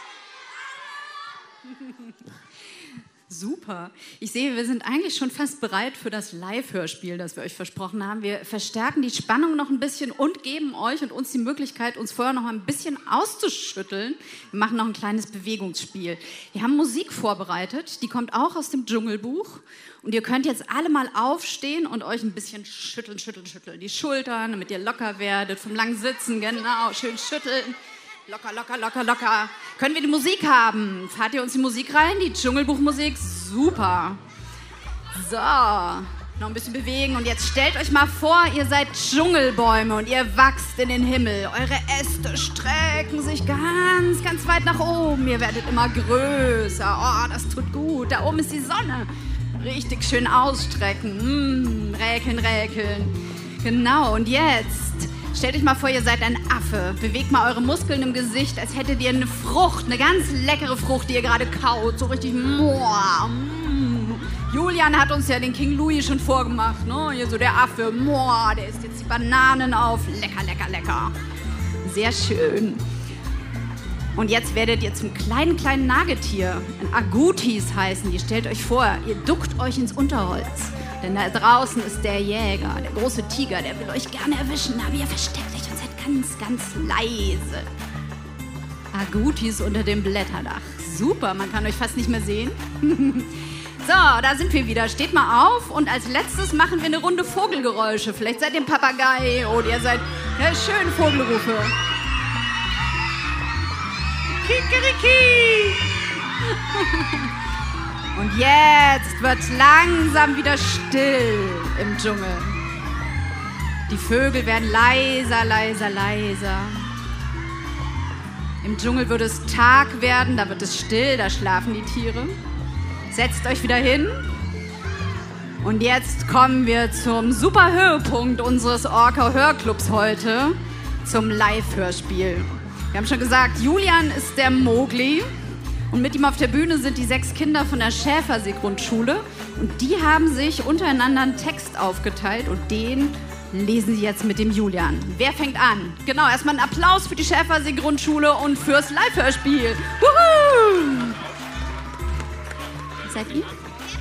Super. Ich sehe, wir sind eigentlich schon fast bereit für das Live-Hörspiel, das wir euch versprochen haben. Wir verstärken die Spannung noch ein bisschen und geben euch und uns die Möglichkeit, uns vorher noch ein bisschen auszuschütteln. Wir machen noch ein kleines Bewegungsspiel. Wir haben Musik vorbereitet, die kommt auch aus dem Dschungelbuch. Und ihr könnt jetzt alle mal aufstehen und euch ein bisschen schütteln, schütteln, schütteln. Die Schultern, damit ihr locker werdet, vom langen Sitzen, genau, schön schütteln. Locker, locker, locker, locker. Können wir die Musik haben? Fahrt ihr uns die Musik rein? Die Dschungelbuchmusik? Super. So, noch ein bisschen bewegen. Und jetzt stellt euch mal vor, ihr seid Dschungelbäume und ihr wachst in den Himmel. Eure Äste strecken sich ganz, ganz weit nach oben. Ihr werdet immer größer. Oh, das tut gut. Da oben ist die Sonne. Richtig schön ausstrecken. Mm, räkeln, räkeln. Genau, und jetzt... Stellt euch mal vor, ihr seid ein Affe. Bewegt mal eure Muskeln im Gesicht, als hättet ihr eine Frucht, eine ganz leckere Frucht, die ihr gerade kaut. So richtig, moah. Mm. Julian hat uns ja den King Louis schon vorgemacht, ne? Hier so der Affe, moah, der isst jetzt die Bananen auf. Lecker, lecker, lecker. Sehr schön. Und jetzt werdet ihr zum kleinen, kleinen Nagetier. Ein Agutis heißen die. Stellt euch vor, ihr duckt euch ins Unterholz. Denn da draußen ist der Jäger, der große Tiger, der will euch gerne erwischen. Aber ihr versteckt euch und seid ganz, ganz leise. Agutis unter dem Blätterdach. Super, man kann euch fast nicht mehr sehen. So, da sind wir wieder. Steht mal auf und als letztes machen wir eine Runde Vogelgeräusche. Vielleicht seid ihr ein Papagei oder ihr seid ja, schön Vogelrufe. Kikeriki! Und jetzt wird langsam wieder still im Dschungel. Die Vögel werden leiser, leiser, leiser. Im Dschungel wird es Tag werden, da wird es still, da schlafen die Tiere. Setzt euch wieder hin. Und jetzt kommen wir zum super Höhepunkt unseres Orca-Hörclubs heute, zum Live-Hörspiel. Wir haben schon gesagt, Julian ist der Mowgli. Und mit ihm auf der Bühne sind die sechs Kinder von der Schäfersee-Grundschule. Und die haben sich untereinander einen Text aufgeteilt und den lesen sie jetzt mit dem Julian. Wer fängt an? Genau, erstmal einen Applaus für die Schäfersee-Grundschule und fürs Live-Hörspiel. Wuhu! Seid ihr?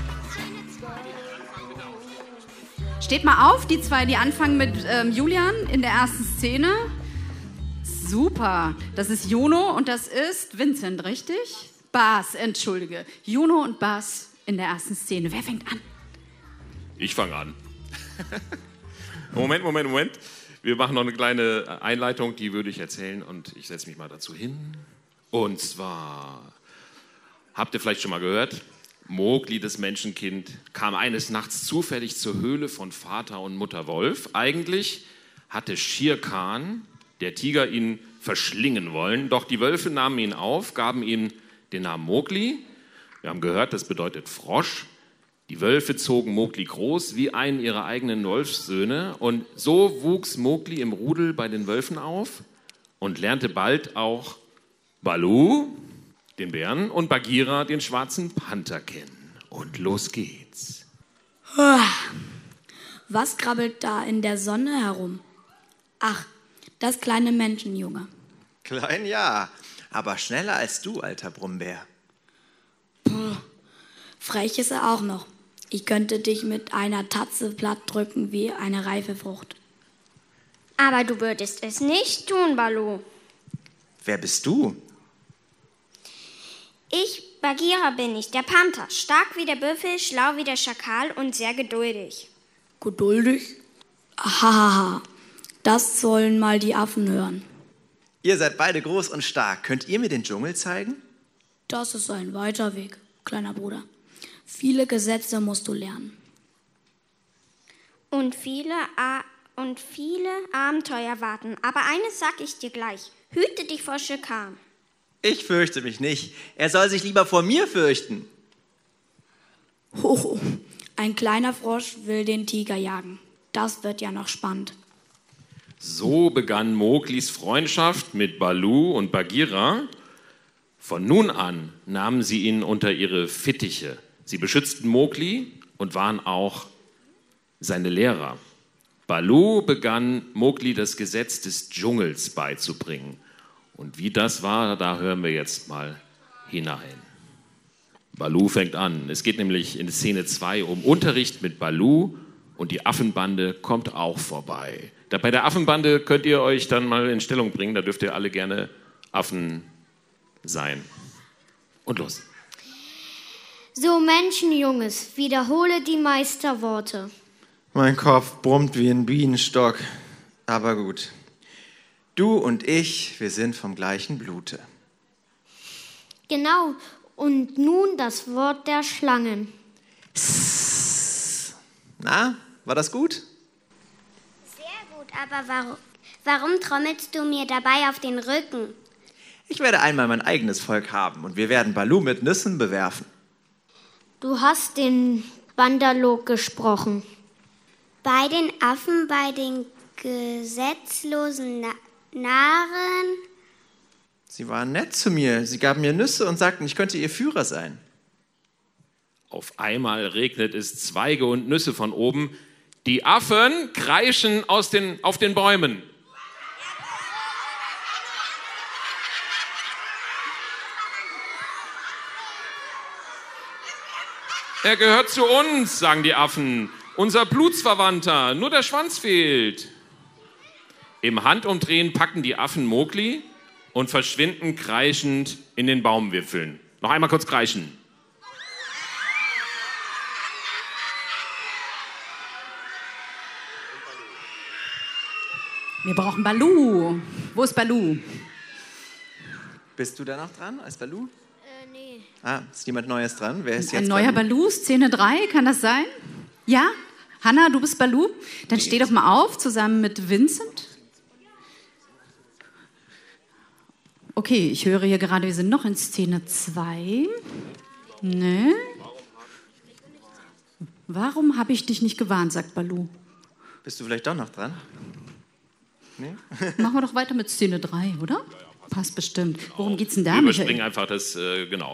Steht mal auf, die zwei, die anfangen mit ähm, Julian in der ersten Szene. Super. Das ist Juno und das ist Vincent, richtig? Bas, entschuldige. Juno und Bas in der ersten Szene. Wer fängt an? Ich fange an. Moment, Moment, Moment. Wir machen noch eine kleine Einleitung, die würde ich erzählen und ich setze mich mal dazu hin. Und zwar, habt ihr vielleicht schon mal gehört, Mowgli, das Menschenkind, kam eines Nachts zufällig zur Höhle von Vater und Mutter Wolf. Eigentlich hatte Shere Khan, der Tiger, ihn verschlingen wollen, doch die Wölfe nahmen ihn auf, gaben ihm den Namen Mowgli. Wir haben gehört, das bedeutet Frosch. Die Wölfe zogen Mowgli groß wie einen ihrer eigenen Wolfssöhne und so wuchs Mowgli im Rudel bei den Wölfen auf und lernte bald auch Baloo, den Bären, und Bagheera, den schwarzen Panther, kennen. Und los geht's. Was krabbelt da in der Sonne herum? Ach, das kleine Menschenjunge. Klein, ja, aber schneller als du, alter Brummbär. Puh, frech ist er auch noch. Ich könnte dich mit einer Tatze platt drücken wie eine reife Frucht. Aber du würdest es nicht tun, Baloo. Wer bist du? Ich, Bagheera bin ich, der Panther. Stark wie der Büffel, schlau wie der Schakal und sehr geduldig. Geduldig? Hahaha, das sollen mal die Affen hören. Ihr seid beide groß und stark. Könnt ihr mir den Dschungel zeigen? Das ist ein weiter Weg, kleiner Bruder. Viele Gesetze musst du lernen. Und viele, A- und viele Abenteuer warten. Aber eines sag ich dir gleich. Hüte dich vor Shere Khan. Ich fürchte mich nicht. Er soll sich lieber vor mir fürchten. Hoho, ein kleiner Frosch will den Tiger jagen. Das wird ja noch spannend. So begann Mowglis Freundschaft mit Baloo und Bagheera. Von nun an nahmen sie ihn unter ihre Fittiche. Sie beschützten Mowgli und waren auch seine Lehrer. Baloo begann Mowgli das Gesetz des Dschungels beizubringen. Und wie das war, da hören wir jetzt mal hinein. Baloo fängt an. Es geht nämlich in Szene zwei um Unterricht mit Baloo und die Affenbande kommt auch vorbei. Da bei der Affenbande könnt ihr euch dann mal in Stellung bringen, da dürft ihr alle gerne Affen sein. Und los. So, Menschenjunges, wiederhole die Meisterworte. Mein Kopf brummt wie ein Bienenstock. Aber gut. Du und ich, wir sind vom gleichen Blute. Genau, und nun das Wort der Schlangen. Na, war das gut? Sehr gut, aber warum, warum trommelst du mir dabei auf den Rücken? Ich werde einmal mein eigenes Volk haben und wir werden Baloo mit Nüssen bewerfen. Du hast den Bandalog gesprochen. Bei den Affen, bei den gesetzlosen Na- Narren. Sie waren nett zu mir. Sie gaben mir Nüsse und sagten, ich könnte ihr Führer sein. Auf einmal regnet es Zweige und Nüsse von oben. Die Affen kreischen aus den, auf den Bäumen. Er gehört zu uns, sagen die Affen. Unser Blutsverwandter, nur der Schwanz fehlt. Im Handumdrehen packen die Affen Mowgli und verschwinden kreischend in den Baumwipfeln. Noch einmal kurz kreischen. Wir brauchen Baloo. Wo ist Baloo? Bist du da noch dran als Baloo? Äh, nee. Ah, ist jemand Neues dran? Wer ist Ein jetzt neuer dran? Baloo, Szene drei, kann das sein? Ja? Hanna, du bist Baloo? Dann steh doch mal auf, zusammen mit Vincent. Okay, ich höre hier gerade, wir sind noch in Szene zwei. Ne? Warum habe ich dich nicht gewarnt, sagt Baloo. Bist du vielleicht doch noch dran? Nee? Machen wir doch weiter mit Szene drei, oder? Passt bestimmt. Worum geht's denn da, Wir Michael? überspringen einfach das, äh, genau.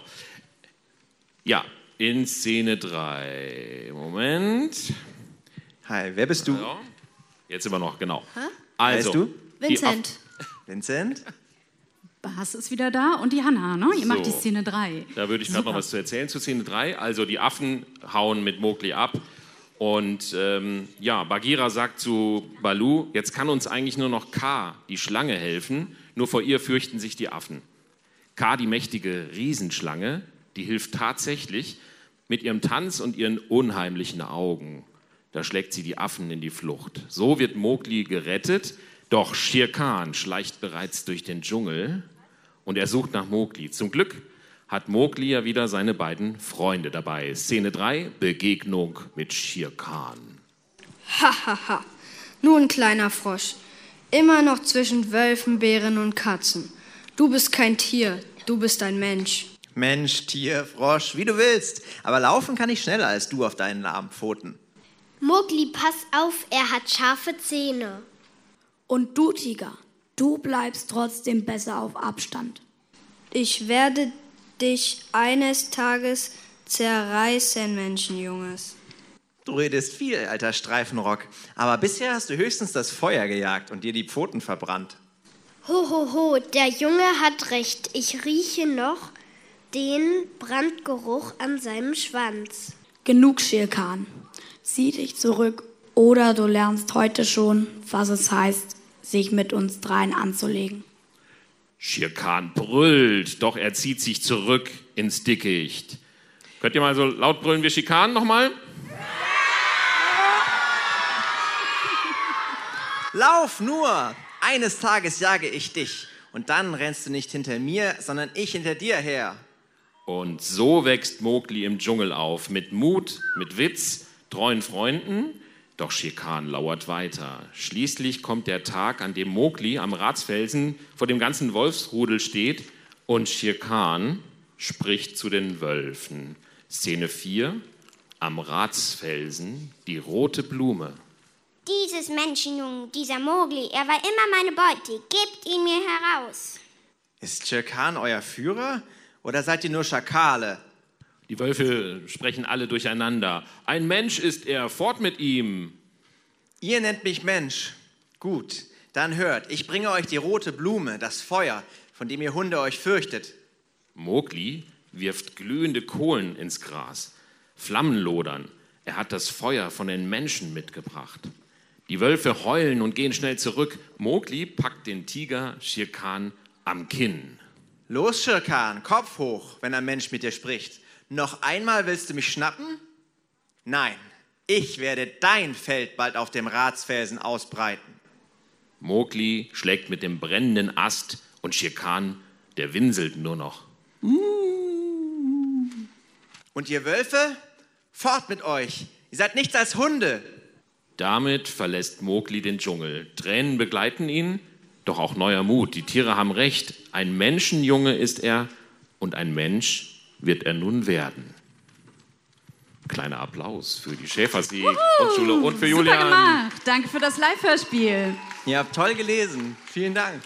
Ja, in Szene drei. Moment. Hi, wer bist du? Also, jetzt sind wir noch, genau. Hä? Also, Weißt du? Vincent. Vincent? Bas ist wieder da und die Hanna, ne? Ihr macht die So. Szene drei. Da würde ich gerade noch was zu erzählen zu Szene drei. Also die Affen hauen mit Mowgli ab. Und ähm, ja, Bagheera sagt zu Baloo, jetzt kann uns eigentlich nur noch Kaa, die Schlange, helfen. Nur vor ihr fürchten sich die Affen. Kaa, die mächtige Riesenschlange, die hilft tatsächlich mit ihrem Tanz und ihren unheimlichen Augen. Da schlägt sie die Affen in die Flucht. So wird Mowgli gerettet. Doch Shere Khan schleicht bereits durch den Dschungel und er sucht nach Mowgli. Zum Glück hat Mowgli ja wieder seine beiden Freunde dabei. Szene drei, Begegnung mit Shere Khan. Hahaha, nur ein kleiner Frosch. Immer noch zwischen Wölfen, Bären und Katzen. Du bist kein Tier, du bist ein Mensch. Mensch, Tier, Frosch, wie du willst. Aber laufen kann ich schneller als du auf deinen lahmen Pfoten. Mowgli, pass auf, er hat scharfe Zähne. Und du, Tiger, du bleibst trotzdem besser auf Abstand. Ich werde dich eines Tages zerreißen, Menschenjunges. Du redest viel, alter Streifenrock. Aber bisher hast du höchstens das Feuer gejagt und dir die Pfoten verbrannt. Ho, ho, ho, der Junge hat recht. Ich rieche noch den Brandgeruch an seinem Schwanz. Genug, Shere Khan. Zieh dich zurück oder du lernst heute schon, was es heißt, sich mit uns dreien anzulegen. Shere Khan brüllt, doch er zieht sich zurück ins Dickicht. Könnt ihr mal so laut brüllen wie Shere Khan nochmal? Lauf nur! Eines Tages jage ich dich. Und dann rennst du nicht hinter mir, sondern ich hinter dir her. Und so wächst Mowgli im Dschungel auf, mit Mut, mit Witz, treuen Freunden. Doch Shere Khan lauert weiter. Schließlich kommt der Tag, an dem Mowgli am Ratsfelsen vor dem ganzen Wolfsrudel steht und Shere Khan spricht zu den Wölfen. Szene vier, am Ratsfelsen, die rote Blume. Dieses Menschenjungen, dieser Mowgli, er war immer meine Beute. Gebt ihn mir heraus. Ist Shere Khan euer Führer oder seid ihr nur Schakale? Die Wölfe sprechen alle durcheinander. Ein Mensch ist er, fort mit ihm. Ihr nennt mich Mensch. Gut, dann hört, ich bringe euch die rote Blume, das Feuer, von dem ihr Hunde euch fürchtet. Mowgli wirft glühende Kohlen ins Gras. Flammen lodern. Er hat das Feuer von den Menschen mitgebracht. Die Wölfe heulen und gehen schnell zurück. Mowgli packt den Tiger Shere Khan am Kinn. Los, Shere Khan, Kopf hoch, wenn ein Mensch mit dir spricht. Noch einmal willst du mich schnappen? Nein, ich werde dein Feld bald auf dem Ratsfelsen ausbreiten. Mowgli schlägt mit dem brennenden Ast und Shere Khan, der winselt nur noch. Und ihr Wölfe, fort mit euch. Ihr seid nichts als Hunde. Damit verlässt Mowgli den Dschungel. Tränen begleiten ihn, doch auch neuer Mut. Die Tiere haben recht. Ein Menschenjunge ist er und ein Mensch wird er nun werden. Kleiner Applaus für die Schäfersee-Grundschule und für Julian. Super gemacht. Danke für das Live-Hörspiel. Ihr habt toll gelesen. Vielen Dank.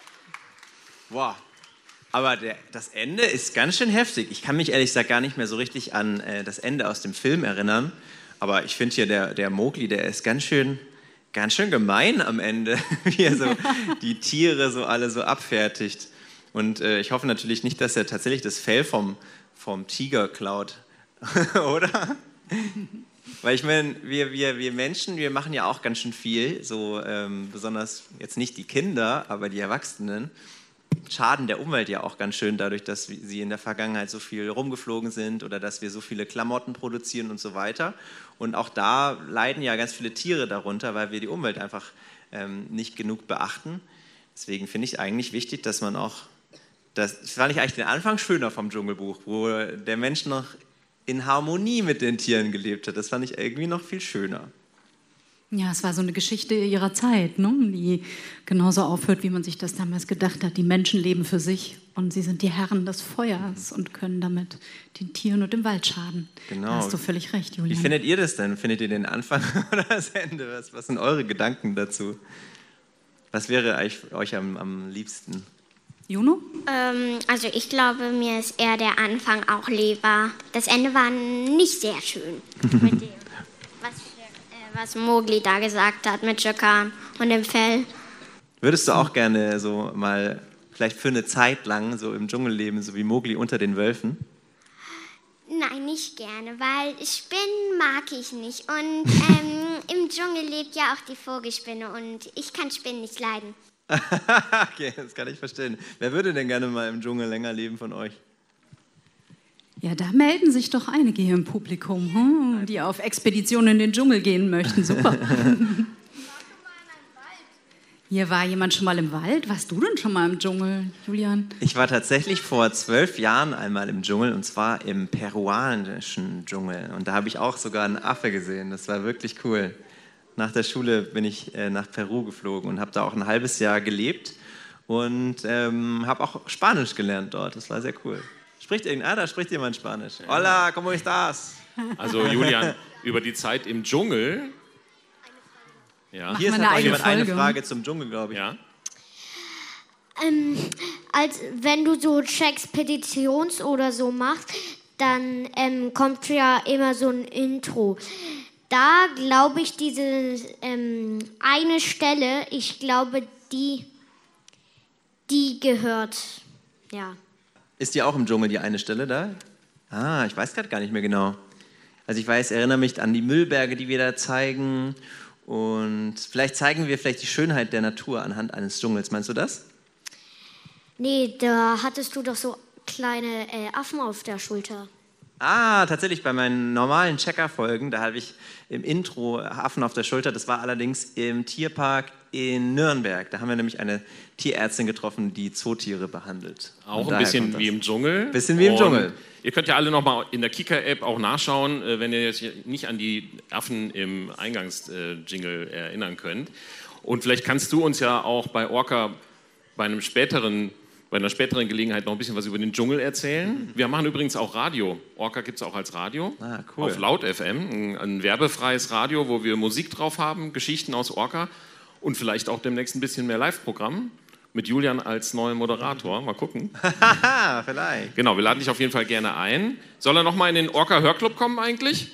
Wow. Aber der, das Ende ist ganz schön heftig. Ich kann mich ehrlich gesagt gar nicht mehr so richtig an äh, das Ende aus dem Film erinnern. Aber ich finde hier, der, der Mowgli, der ist ganz schön, ganz schön gemein am Ende, wie er so die Tiere so alle so abfertigt. Und äh, ich hoffe natürlich nicht, dass er tatsächlich das Fell vom, vom Tiger klaut. Oder? Weil ich meine, wir, wir, wir Menschen, wir machen ja auch ganz schön viel, so ähm, besonders jetzt nicht die Kinder, aber die Erwachsenen, schaden der Umwelt ja auch ganz schön dadurch, dass sie in der Vergangenheit so viel rumgeflogen sind oder dass wir so viele Klamotten produzieren und so weiter. Und auch da leiden ja ganz viele Tiere darunter, weil wir die Umwelt einfach ähm, nicht genug beachten. Deswegen finde ich eigentlich wichtig, dass man auch, das, das fand ich eigentlich den Anfang schöner vom Dschungelbuch, wo der Mensch noch in Harmonie mit den Tieren gelebt hat. Das fand ich irgendwie noch viel schöner. Ja, es war so eine Geschichte ihrer Zeit, ne? Die genauso aufhört, wie man sich das damals gedacht hat. Die Menschen leben für sich und sie sind die Herren des Feuers und können damit den Tieren und dem Wald schaden. Genau. Da hast du völlig recht, Julian. Wie findet ihr das denn? Findet ihr den Anfang oder das Ende? Was, was sind eure Gedanken dazu? Was wäre euch, euch am, am liebsten? Juno? Ähm, also ich glaube, mir ist eher der Anfang auch lieber. Das Ende war nicht sehr schön mit dem, was was Mowgli da gesagt hat mit Shere Khan und dem Fell. Würdest du auch gerne so mal, vielleicht für eine Zeit lang, so im Dschungel leben, so wie Mowgli unter den Wölfen? Nein, nicht gerne, weil Spinnen mag ich nicht. Und ähm, im Dschungel lebt ja auch die Vogelspinne und ich kann Spinnen nicht leiden. Okay, das kann ich verstehen. Wer würde denn gerne mal im Dschungel länger leben von euch? Ja, da melden sich doch einige hier im Publikum, hm, die auf Expeditionen in den Dschungel gehen möchten. Super. Hier war jemand schon mal im Wald? Warst du denn schon mal im Dschungel, Julian? Ich war tatsächlich vor zwölf Jahren einmal im Dschungel, und zwar im peruanischen Dschungel. Und da habe ich auch sogar einen Affe gesehen. Das war wirklich cool. Nach der Schule bin ich äh, nach Peru geflogen und habe da auch ein halbes Jahr gelebt und ähm, habe auch Spanisch gelernt dort. Das war sehr cool. Spricht irgendeiner, da spricht jemand Spanisch. Hola, ¿cómo estás? Also Julian, über die Zeit im Dschungel. Ja. Hier ist noch jemand eine Frage zum Dschungel, glaube ich. Ja. Ähm, als wenn du so Expeditions oder so machst, dann ähm, kommt ja immer so ein Intro. Da glaube ich, diese ähm, eine Stelle, ich glaube, die, die gehört, ja. Ist die auch im Dschungel, die eine Stelle da? Ah, ich weiß gerade gar nicht mehr genau. Also ich weiß, erinnere mich an die Müllberge, die wir da zeigen. Und vielleicht zeigen wir vielleicht die Schönheit der Natur anhand eines Dschungels. Meinst du das? Nee, da hattest du doch so kleine äh, Affen auf der Schulter. Ah, tatsächlich bei meinen normalen Checker-Folgen, da habe ich im Intro Affen auf der Schulter. Das war allerdings im Tierpark in Nürnberg. Da haben wir nämlich eine Tierärztin getroffen, die Zootiere behandelt. Auch Und ein bisschen daher wie im Dschungel. Ein bisschen wie im Und Dschungel. Ihr könnt ja alle nochmal in der Kika-App auch nachschauen, äh, wenn ihr jetzt nicht an die Affen im Eingangsjingle erinnern könnt. Und vielleicht kannst du uns ja auch bei Orca bei einem späteren, bei einer späteren Gelegenheit noch ein bisschen was über den Dschungel erzählen. Wir machen übrigens auch Radio. Orca gibt es auch als Radio. Ah, cool. Auf Laut F M, ein, ein werbefreies Radio, wo wir Musik drauf haben, Geschichten aus Orca und vielleicht auch demnächst ein bisschen mehr Live-Programm. Mit Julian als neuen Moderator. Mal gucken. Haha, vielleicht. Genau, wir laden dich auf jeden Fall gerne ein. Soll er nochmal in den Orca-Hörclub kommen eigentlich?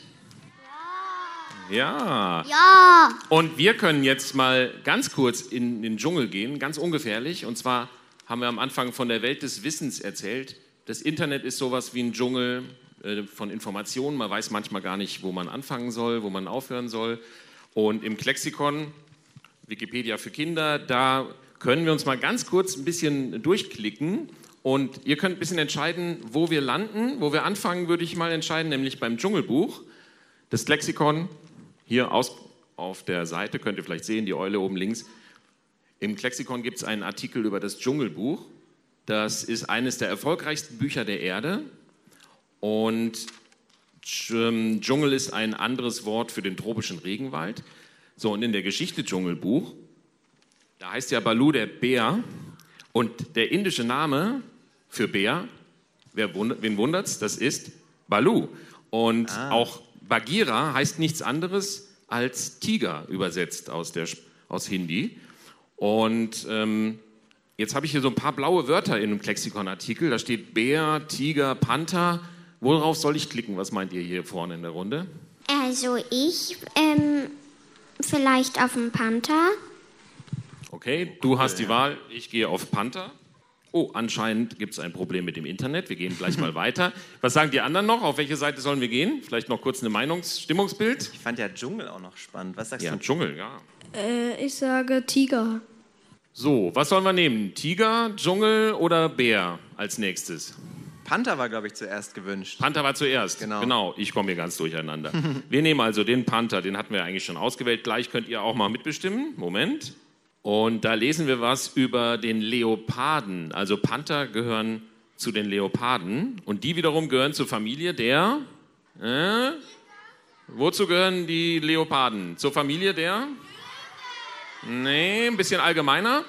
Ja. Ja. Und wir können jetzt mal ganz kurz in den Dschungel gehen, ganz ungefährlich. Und zwar haben wir am Anfang von der Welt des Wissens erzählt. Das Internet ist sowas wie ein Dschungel äh, von Informationen. Man weiß manchmal gar nicht, wo man anfangen soll, wo man aufhören soll. Und im Klexikon, Wikipedia für Kinder, da können wir uns mal ganz kurz ein bisschen durchklicken und ihr könnt ein bisschen entscheiden, wo wir landen. Wo wir anfangen, würde ich mal entscheiden, nämlich beim Dschungelbuch. Das Lexikon, hier aus, auf der Seite, könnt ihr vielleicht sehen, die Eule oben links. Im Lexikon gibt es einen Artikel über das Dschungelbuch. Das ist eines der erfolgreichsten Bücher der Erde. Und Dschungel ist ein anderes Wort für den tropischen Regenwald. So, und in der Geschichte Dschungelbuch, da heißt ja Baloo der Bär und der indische Name für Bär, wer wund- wen wundert's, das ist Baloo. Und Ah. auch Bagheera heißt nichts anderes als Tiger übersetzt aus, der, aus Hindi. Und ähm, jetzt habe ich hier so ein paar blaue Wörter in einem Lexikon-Artikel. Da steht Bär, Tiger, Panther. Worauf soll ich klicken? Was meint ihr hier vorne in der Runde? Also ich ähm, vielleicht auf den Panther. Okay, du hast die Wahl, ich gehe auf Panther. Oh, anscheinend gibt es ein Problem mit dem Internet. Wir gehen gleich mal weiter. Was sagen die anderen noch? Auf welche Seite sollen wir gehen? Vielleicht noch kurz ein Meinungs- Stimmungsbild? Ich fand ja Dschungel auch noch spannend. Was sagst Ja, du? Dschungel, ja. Äh, ich sage Tiger. So, was sollen wir nehmen? Tiger, Dschungel oder Bär als nächstes? Panther war, glaube ich, zuerst gewünscht. Panther war zuerst. Genau. Genau, ich komme hier ganz durcheinander. Wir nehmen also den Panther, den hatten wir eigentlich schon ausgewählt. Gleich könnt ihr auch mal mitbestimmen. Moment. Und da lesen wir was über den Leoparden. Also Panther gehören zu den Leoparden und die wiederum gehören zur Familie der... Äh, wozu gehören die Leoparden? Zur Familie der... Nee, ein bisschen allgemeiner.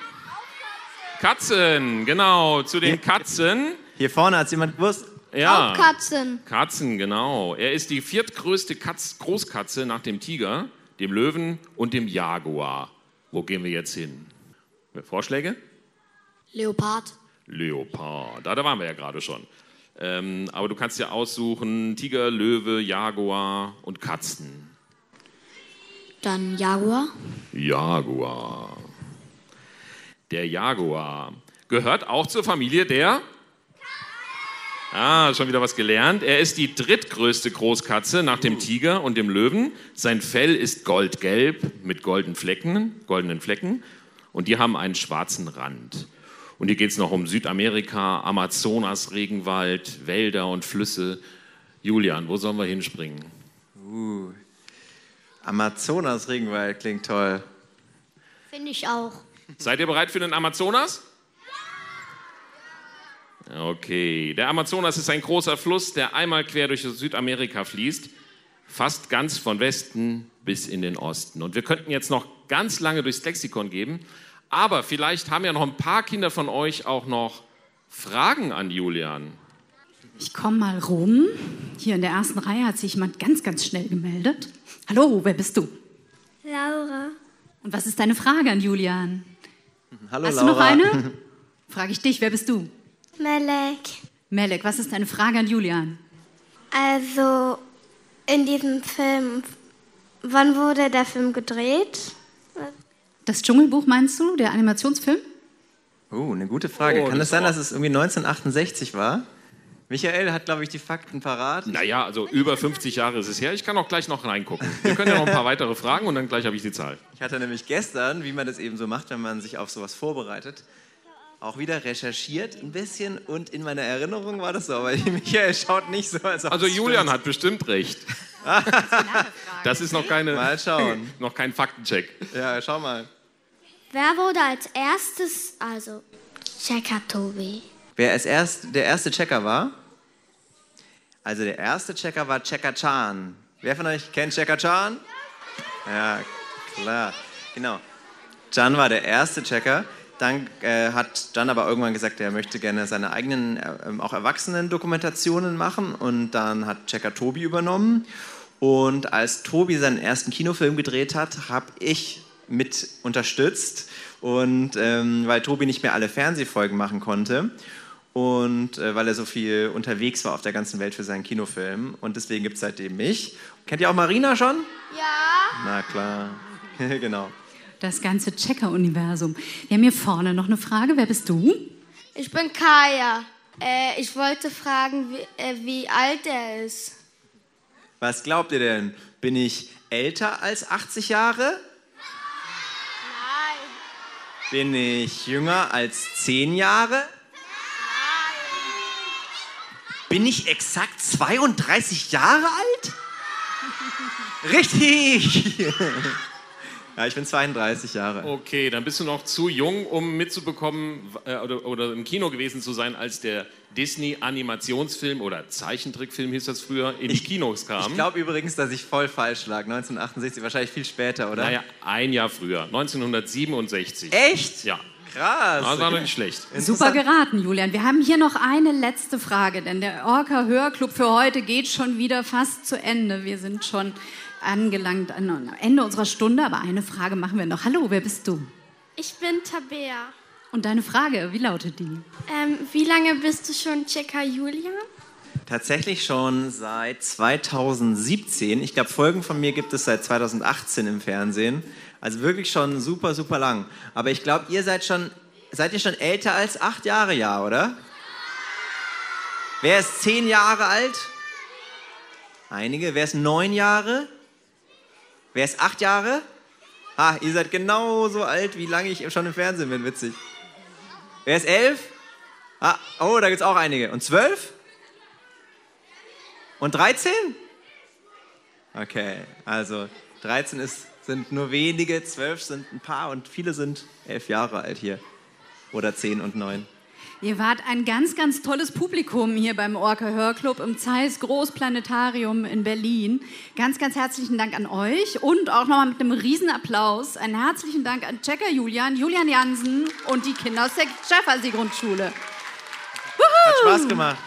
Katzen, genau, zu den Katzen. Hier vorne hat es jemand gewusst. Ja, Auch Katzen. Katzen, genau. Er ist die viertgrößte Katz, Großkatze nach dem Tiger, dem Löwen und dem Jaguar. Wo gehen wir jetzt hin? Vorschläge? Leopard. Leopard. Da, da waren wir ja gerade schon. Ähm, aber du kannst ja aussuchen, Tiger, Löwe, Jaguar und Katzen. Dann Jaguar. Jaguar. Der Jaguar gehört auch zur Familie der... Ah, schon wieder was gelernt. Er ist die drittgrößte Großkatze nach dem Tiger und dem Löwen. Sein Fell ist goldgelb mit goldenen Flecken, goldenen Flecken und die haben einen schwarzen Rand. Und hier geht es noch um Südamerika, Amazonas, Regenwald, Wälder und Flüsse. Julian, wo sollen wir hinspringen? Uh, Amazonas Regenwald klingt toll. Finde ich auch. Seid ihr bereit für den Amazonas? Okay, der Amazonas ist ein großer Fluss, der einmal quer durch Südamerika fließt, fast ganz von Westen bis in den Osten. Und wir könnten jetzt noch ganz lange durchs Lexikon gehen, aber vielleicht haben ja noch ein paar Kinder von euch auch noch Fragen an Julian. Ich komme mal rum. Hier in der ersten Reihe hat sich jemand ganz, ganz schnell gemeldet. Hallo, wer bist du? Laura. Und was ist deine Frage an Julian? Hallo Hast Laura. du noch eine? Frage ich dich, wer bist du? Melek. Melek, was ist deine Frage an Julian? Also in diesem Film, wann wurde der Film gedreht? Das Dschungelbuch meinst du, der Animationsfilm? Oh, eine gute Frage. Oh, Kann das es sein, war- dass es irgendwie neunzehnhundertachtundsechzig war? Michael hat, glaube ich, die Fakten parat. Naja, also über fünfzig Jahre ist es her. Ich kann auch gleich noch reingucken. Wir können ja noch ein paar weitere Fragen und dann gleich habe ich die Zahl. Ich hatte nämlich gestern, wie man das eben so macht, wenn man sich auf sowas vorbereitet, auch wieder recherchiert ein bisschen und in meiner Erinnerung war das so, aber Michael schaut nicht so, als ob Also es Julian stimmt. hat bestimmt recht. Das ist noch keine, Mal schauen. noch kein Faktencheck. Ja, schau mal. Wer wurde als erstes, also Checker Tobi? Wer als erst der erste Checker war? Also der erste Checker war Checker Chan. Wer von euch kennt Checker Chan? Ja, klar. Genau. Chan war der erste Checker. Dann äh, hat Chan aber irgendwann gesagt, er möchte gerne seine eigenen, äh, auch Erwachsenen-Dokumentationen machen. Und dann hat Checker Tobi übernommen. Und als Tobi seinen ersten Kinofilm gedreht hat, habe ich mit unterstützt. Und ähm, weil Tobi nicht mehr alle Fernsehfolgen machen konnte. Und äh, weil er so viel unterwegs war auf der ganzen Welt für seinen Kinofilm. Und deswegen gibt es seitdem mich. Kennt ihr auch Marina schon? Ja. Na klar, genau. Das ganze Checker-Universum. Wir haben hier vorne noch eine Frage. Wer bist du? Ich bin Kaya. Äh, ich wollte fragen, wie, äh, wie alt er ist. Was glaubt ihr denn? Bin ich älter als achtzig Jahre? Nein. Bin ich jünger als zehn Jahre? Bin ich exakt zweiunddreißig Jahre alt? Richtig! Ja, ich bin zweiunddreißig Jahre. Okay, dann bist du noch zu jung, um mitzubekommen äh, oder, oder im Kino gewesen zu sein, als der Disney-Animationsfilm oder Zeichentrickfilm hieß das früher, in die Kinos kam. Ich glaube übrigens, dass ich voll falsch lag. neunzehnhundertachtundsechzig, wahrscheinlich viel später, oder? Naja, ein Jahr früher, neunzehnhundertsiebenundsechzig. Echt? Ja. Krass. Das war doch nicht schlecht. Super geraten, Julian. Wir haben hier noch eine letzte Frage, denn der Orca Hörclub für heute geht schon wieder fast zu Ende. Wir sind schon angelangt am Ende unserer Stunde, aber eine Frage machen wir noch. Hallo, wer bist du? Ich bin Tabea. Und deine Frage, wie lautet die? Ähm, wie lange bist du schon Checker Julian? Tatsächlich schon seit zweitausendsiebzehn. Ich glaube, Folgen von mir gibt es seit zweitausendachtzehn im Fernsehen. Also wirklich schon super, super lang. Aber ich glaube, ihr seid schon, seid ihr schon älter als acht Jahre, ja, oder? Wer ist zehn Jahre alt? Einige. Wer ist neun Jahre? Wer ist acht Jahre? Ah, ihr seid genauso alt, wie lange ich schon im Fernsehen bin, witzig. Wer ist elf? Ah, oh, da gibt es auch einige. Und zwölf? Und dreizehn? Okay, also dreizehn ist, sind nur wenige, zwölf sind ein paar und viele sind elf Jahre alt hier. Oder zehn und neun. Ihr wart ein ganz, ganz tolles Publikum hier beim Orca Hörclub im Zeiss Großplanetarium in Berlin. Ganz, ganz herzlichen Dank an euch und auch nochmal mit einem Riesenapplaus einen herzlichen Dank an Checker Julian, Julian Jansen und die Kinder aus der Jeffersy-Grundschule. Hat Spaß gemacht.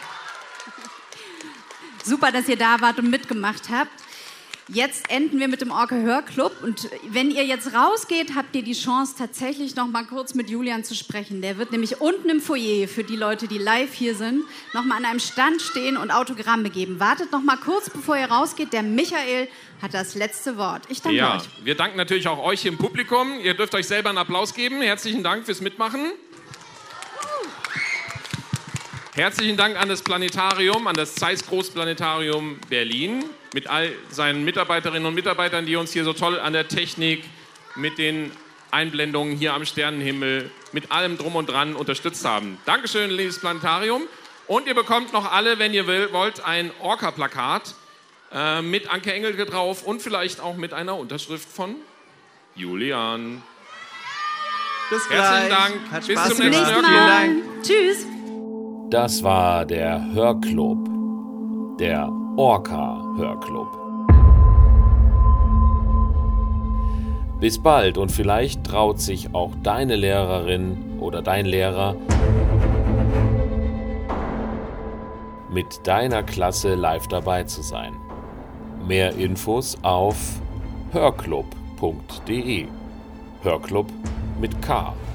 Super, dass ihr da wart und mitgemacht habt. Jetzt enden wir mit dem Orca Hörclub und wenn ihr jetzt rausgeht, habt ihr die Chance, tatsächlich noch mal kurz mit Julian zu sprechen. Der wird nämlich unten im Foyer für die Leute, die live hier sind, noch mal an einem Stand stehen und Autogramme geben. Wartet noch mal kurz, bevor ihr rausgeht. Der Michael hat das letzte Wort. Ich danke ja, euch. Wir danken natürlich auch euch hier im Publikum. Ihr dürft euch selber einen Applaus geben. Herzlichen Dank fürs Mitmachen. Herzlichen Dank an das Planetarium, an das Zeiss Großplanetarium Berlin mit all seinen Mitarbeiterinnen und Mitarbeitern, die uns hier so toll an der Technik, mit den Einblendungen hier am Sternenhimmel, mit allem Drum und Dran unterstützt haben. Dankeschön, liebes Planetarium. Und ihr bekommt noch alle, wenn ihr will, wollt, ein Orca-Plakat äh, mit Anke Engelke drauf und vielleicht auch mit einer Unterschrift von Julian. Bis Herzlichen gleich. Dank. Hat Bis Spaß zum nächsten gemacht. Mal. Vielen Dank. Tschüss. Das war der Hörclub, der Orca Hörclub. Bis bald und vielleicht traut sich auch deine Lehrerin oder dein Lehrer mit deiner Klasse live dabei zu sein. Mehr Infos auf hörclub punkt de. Hörclub mit K.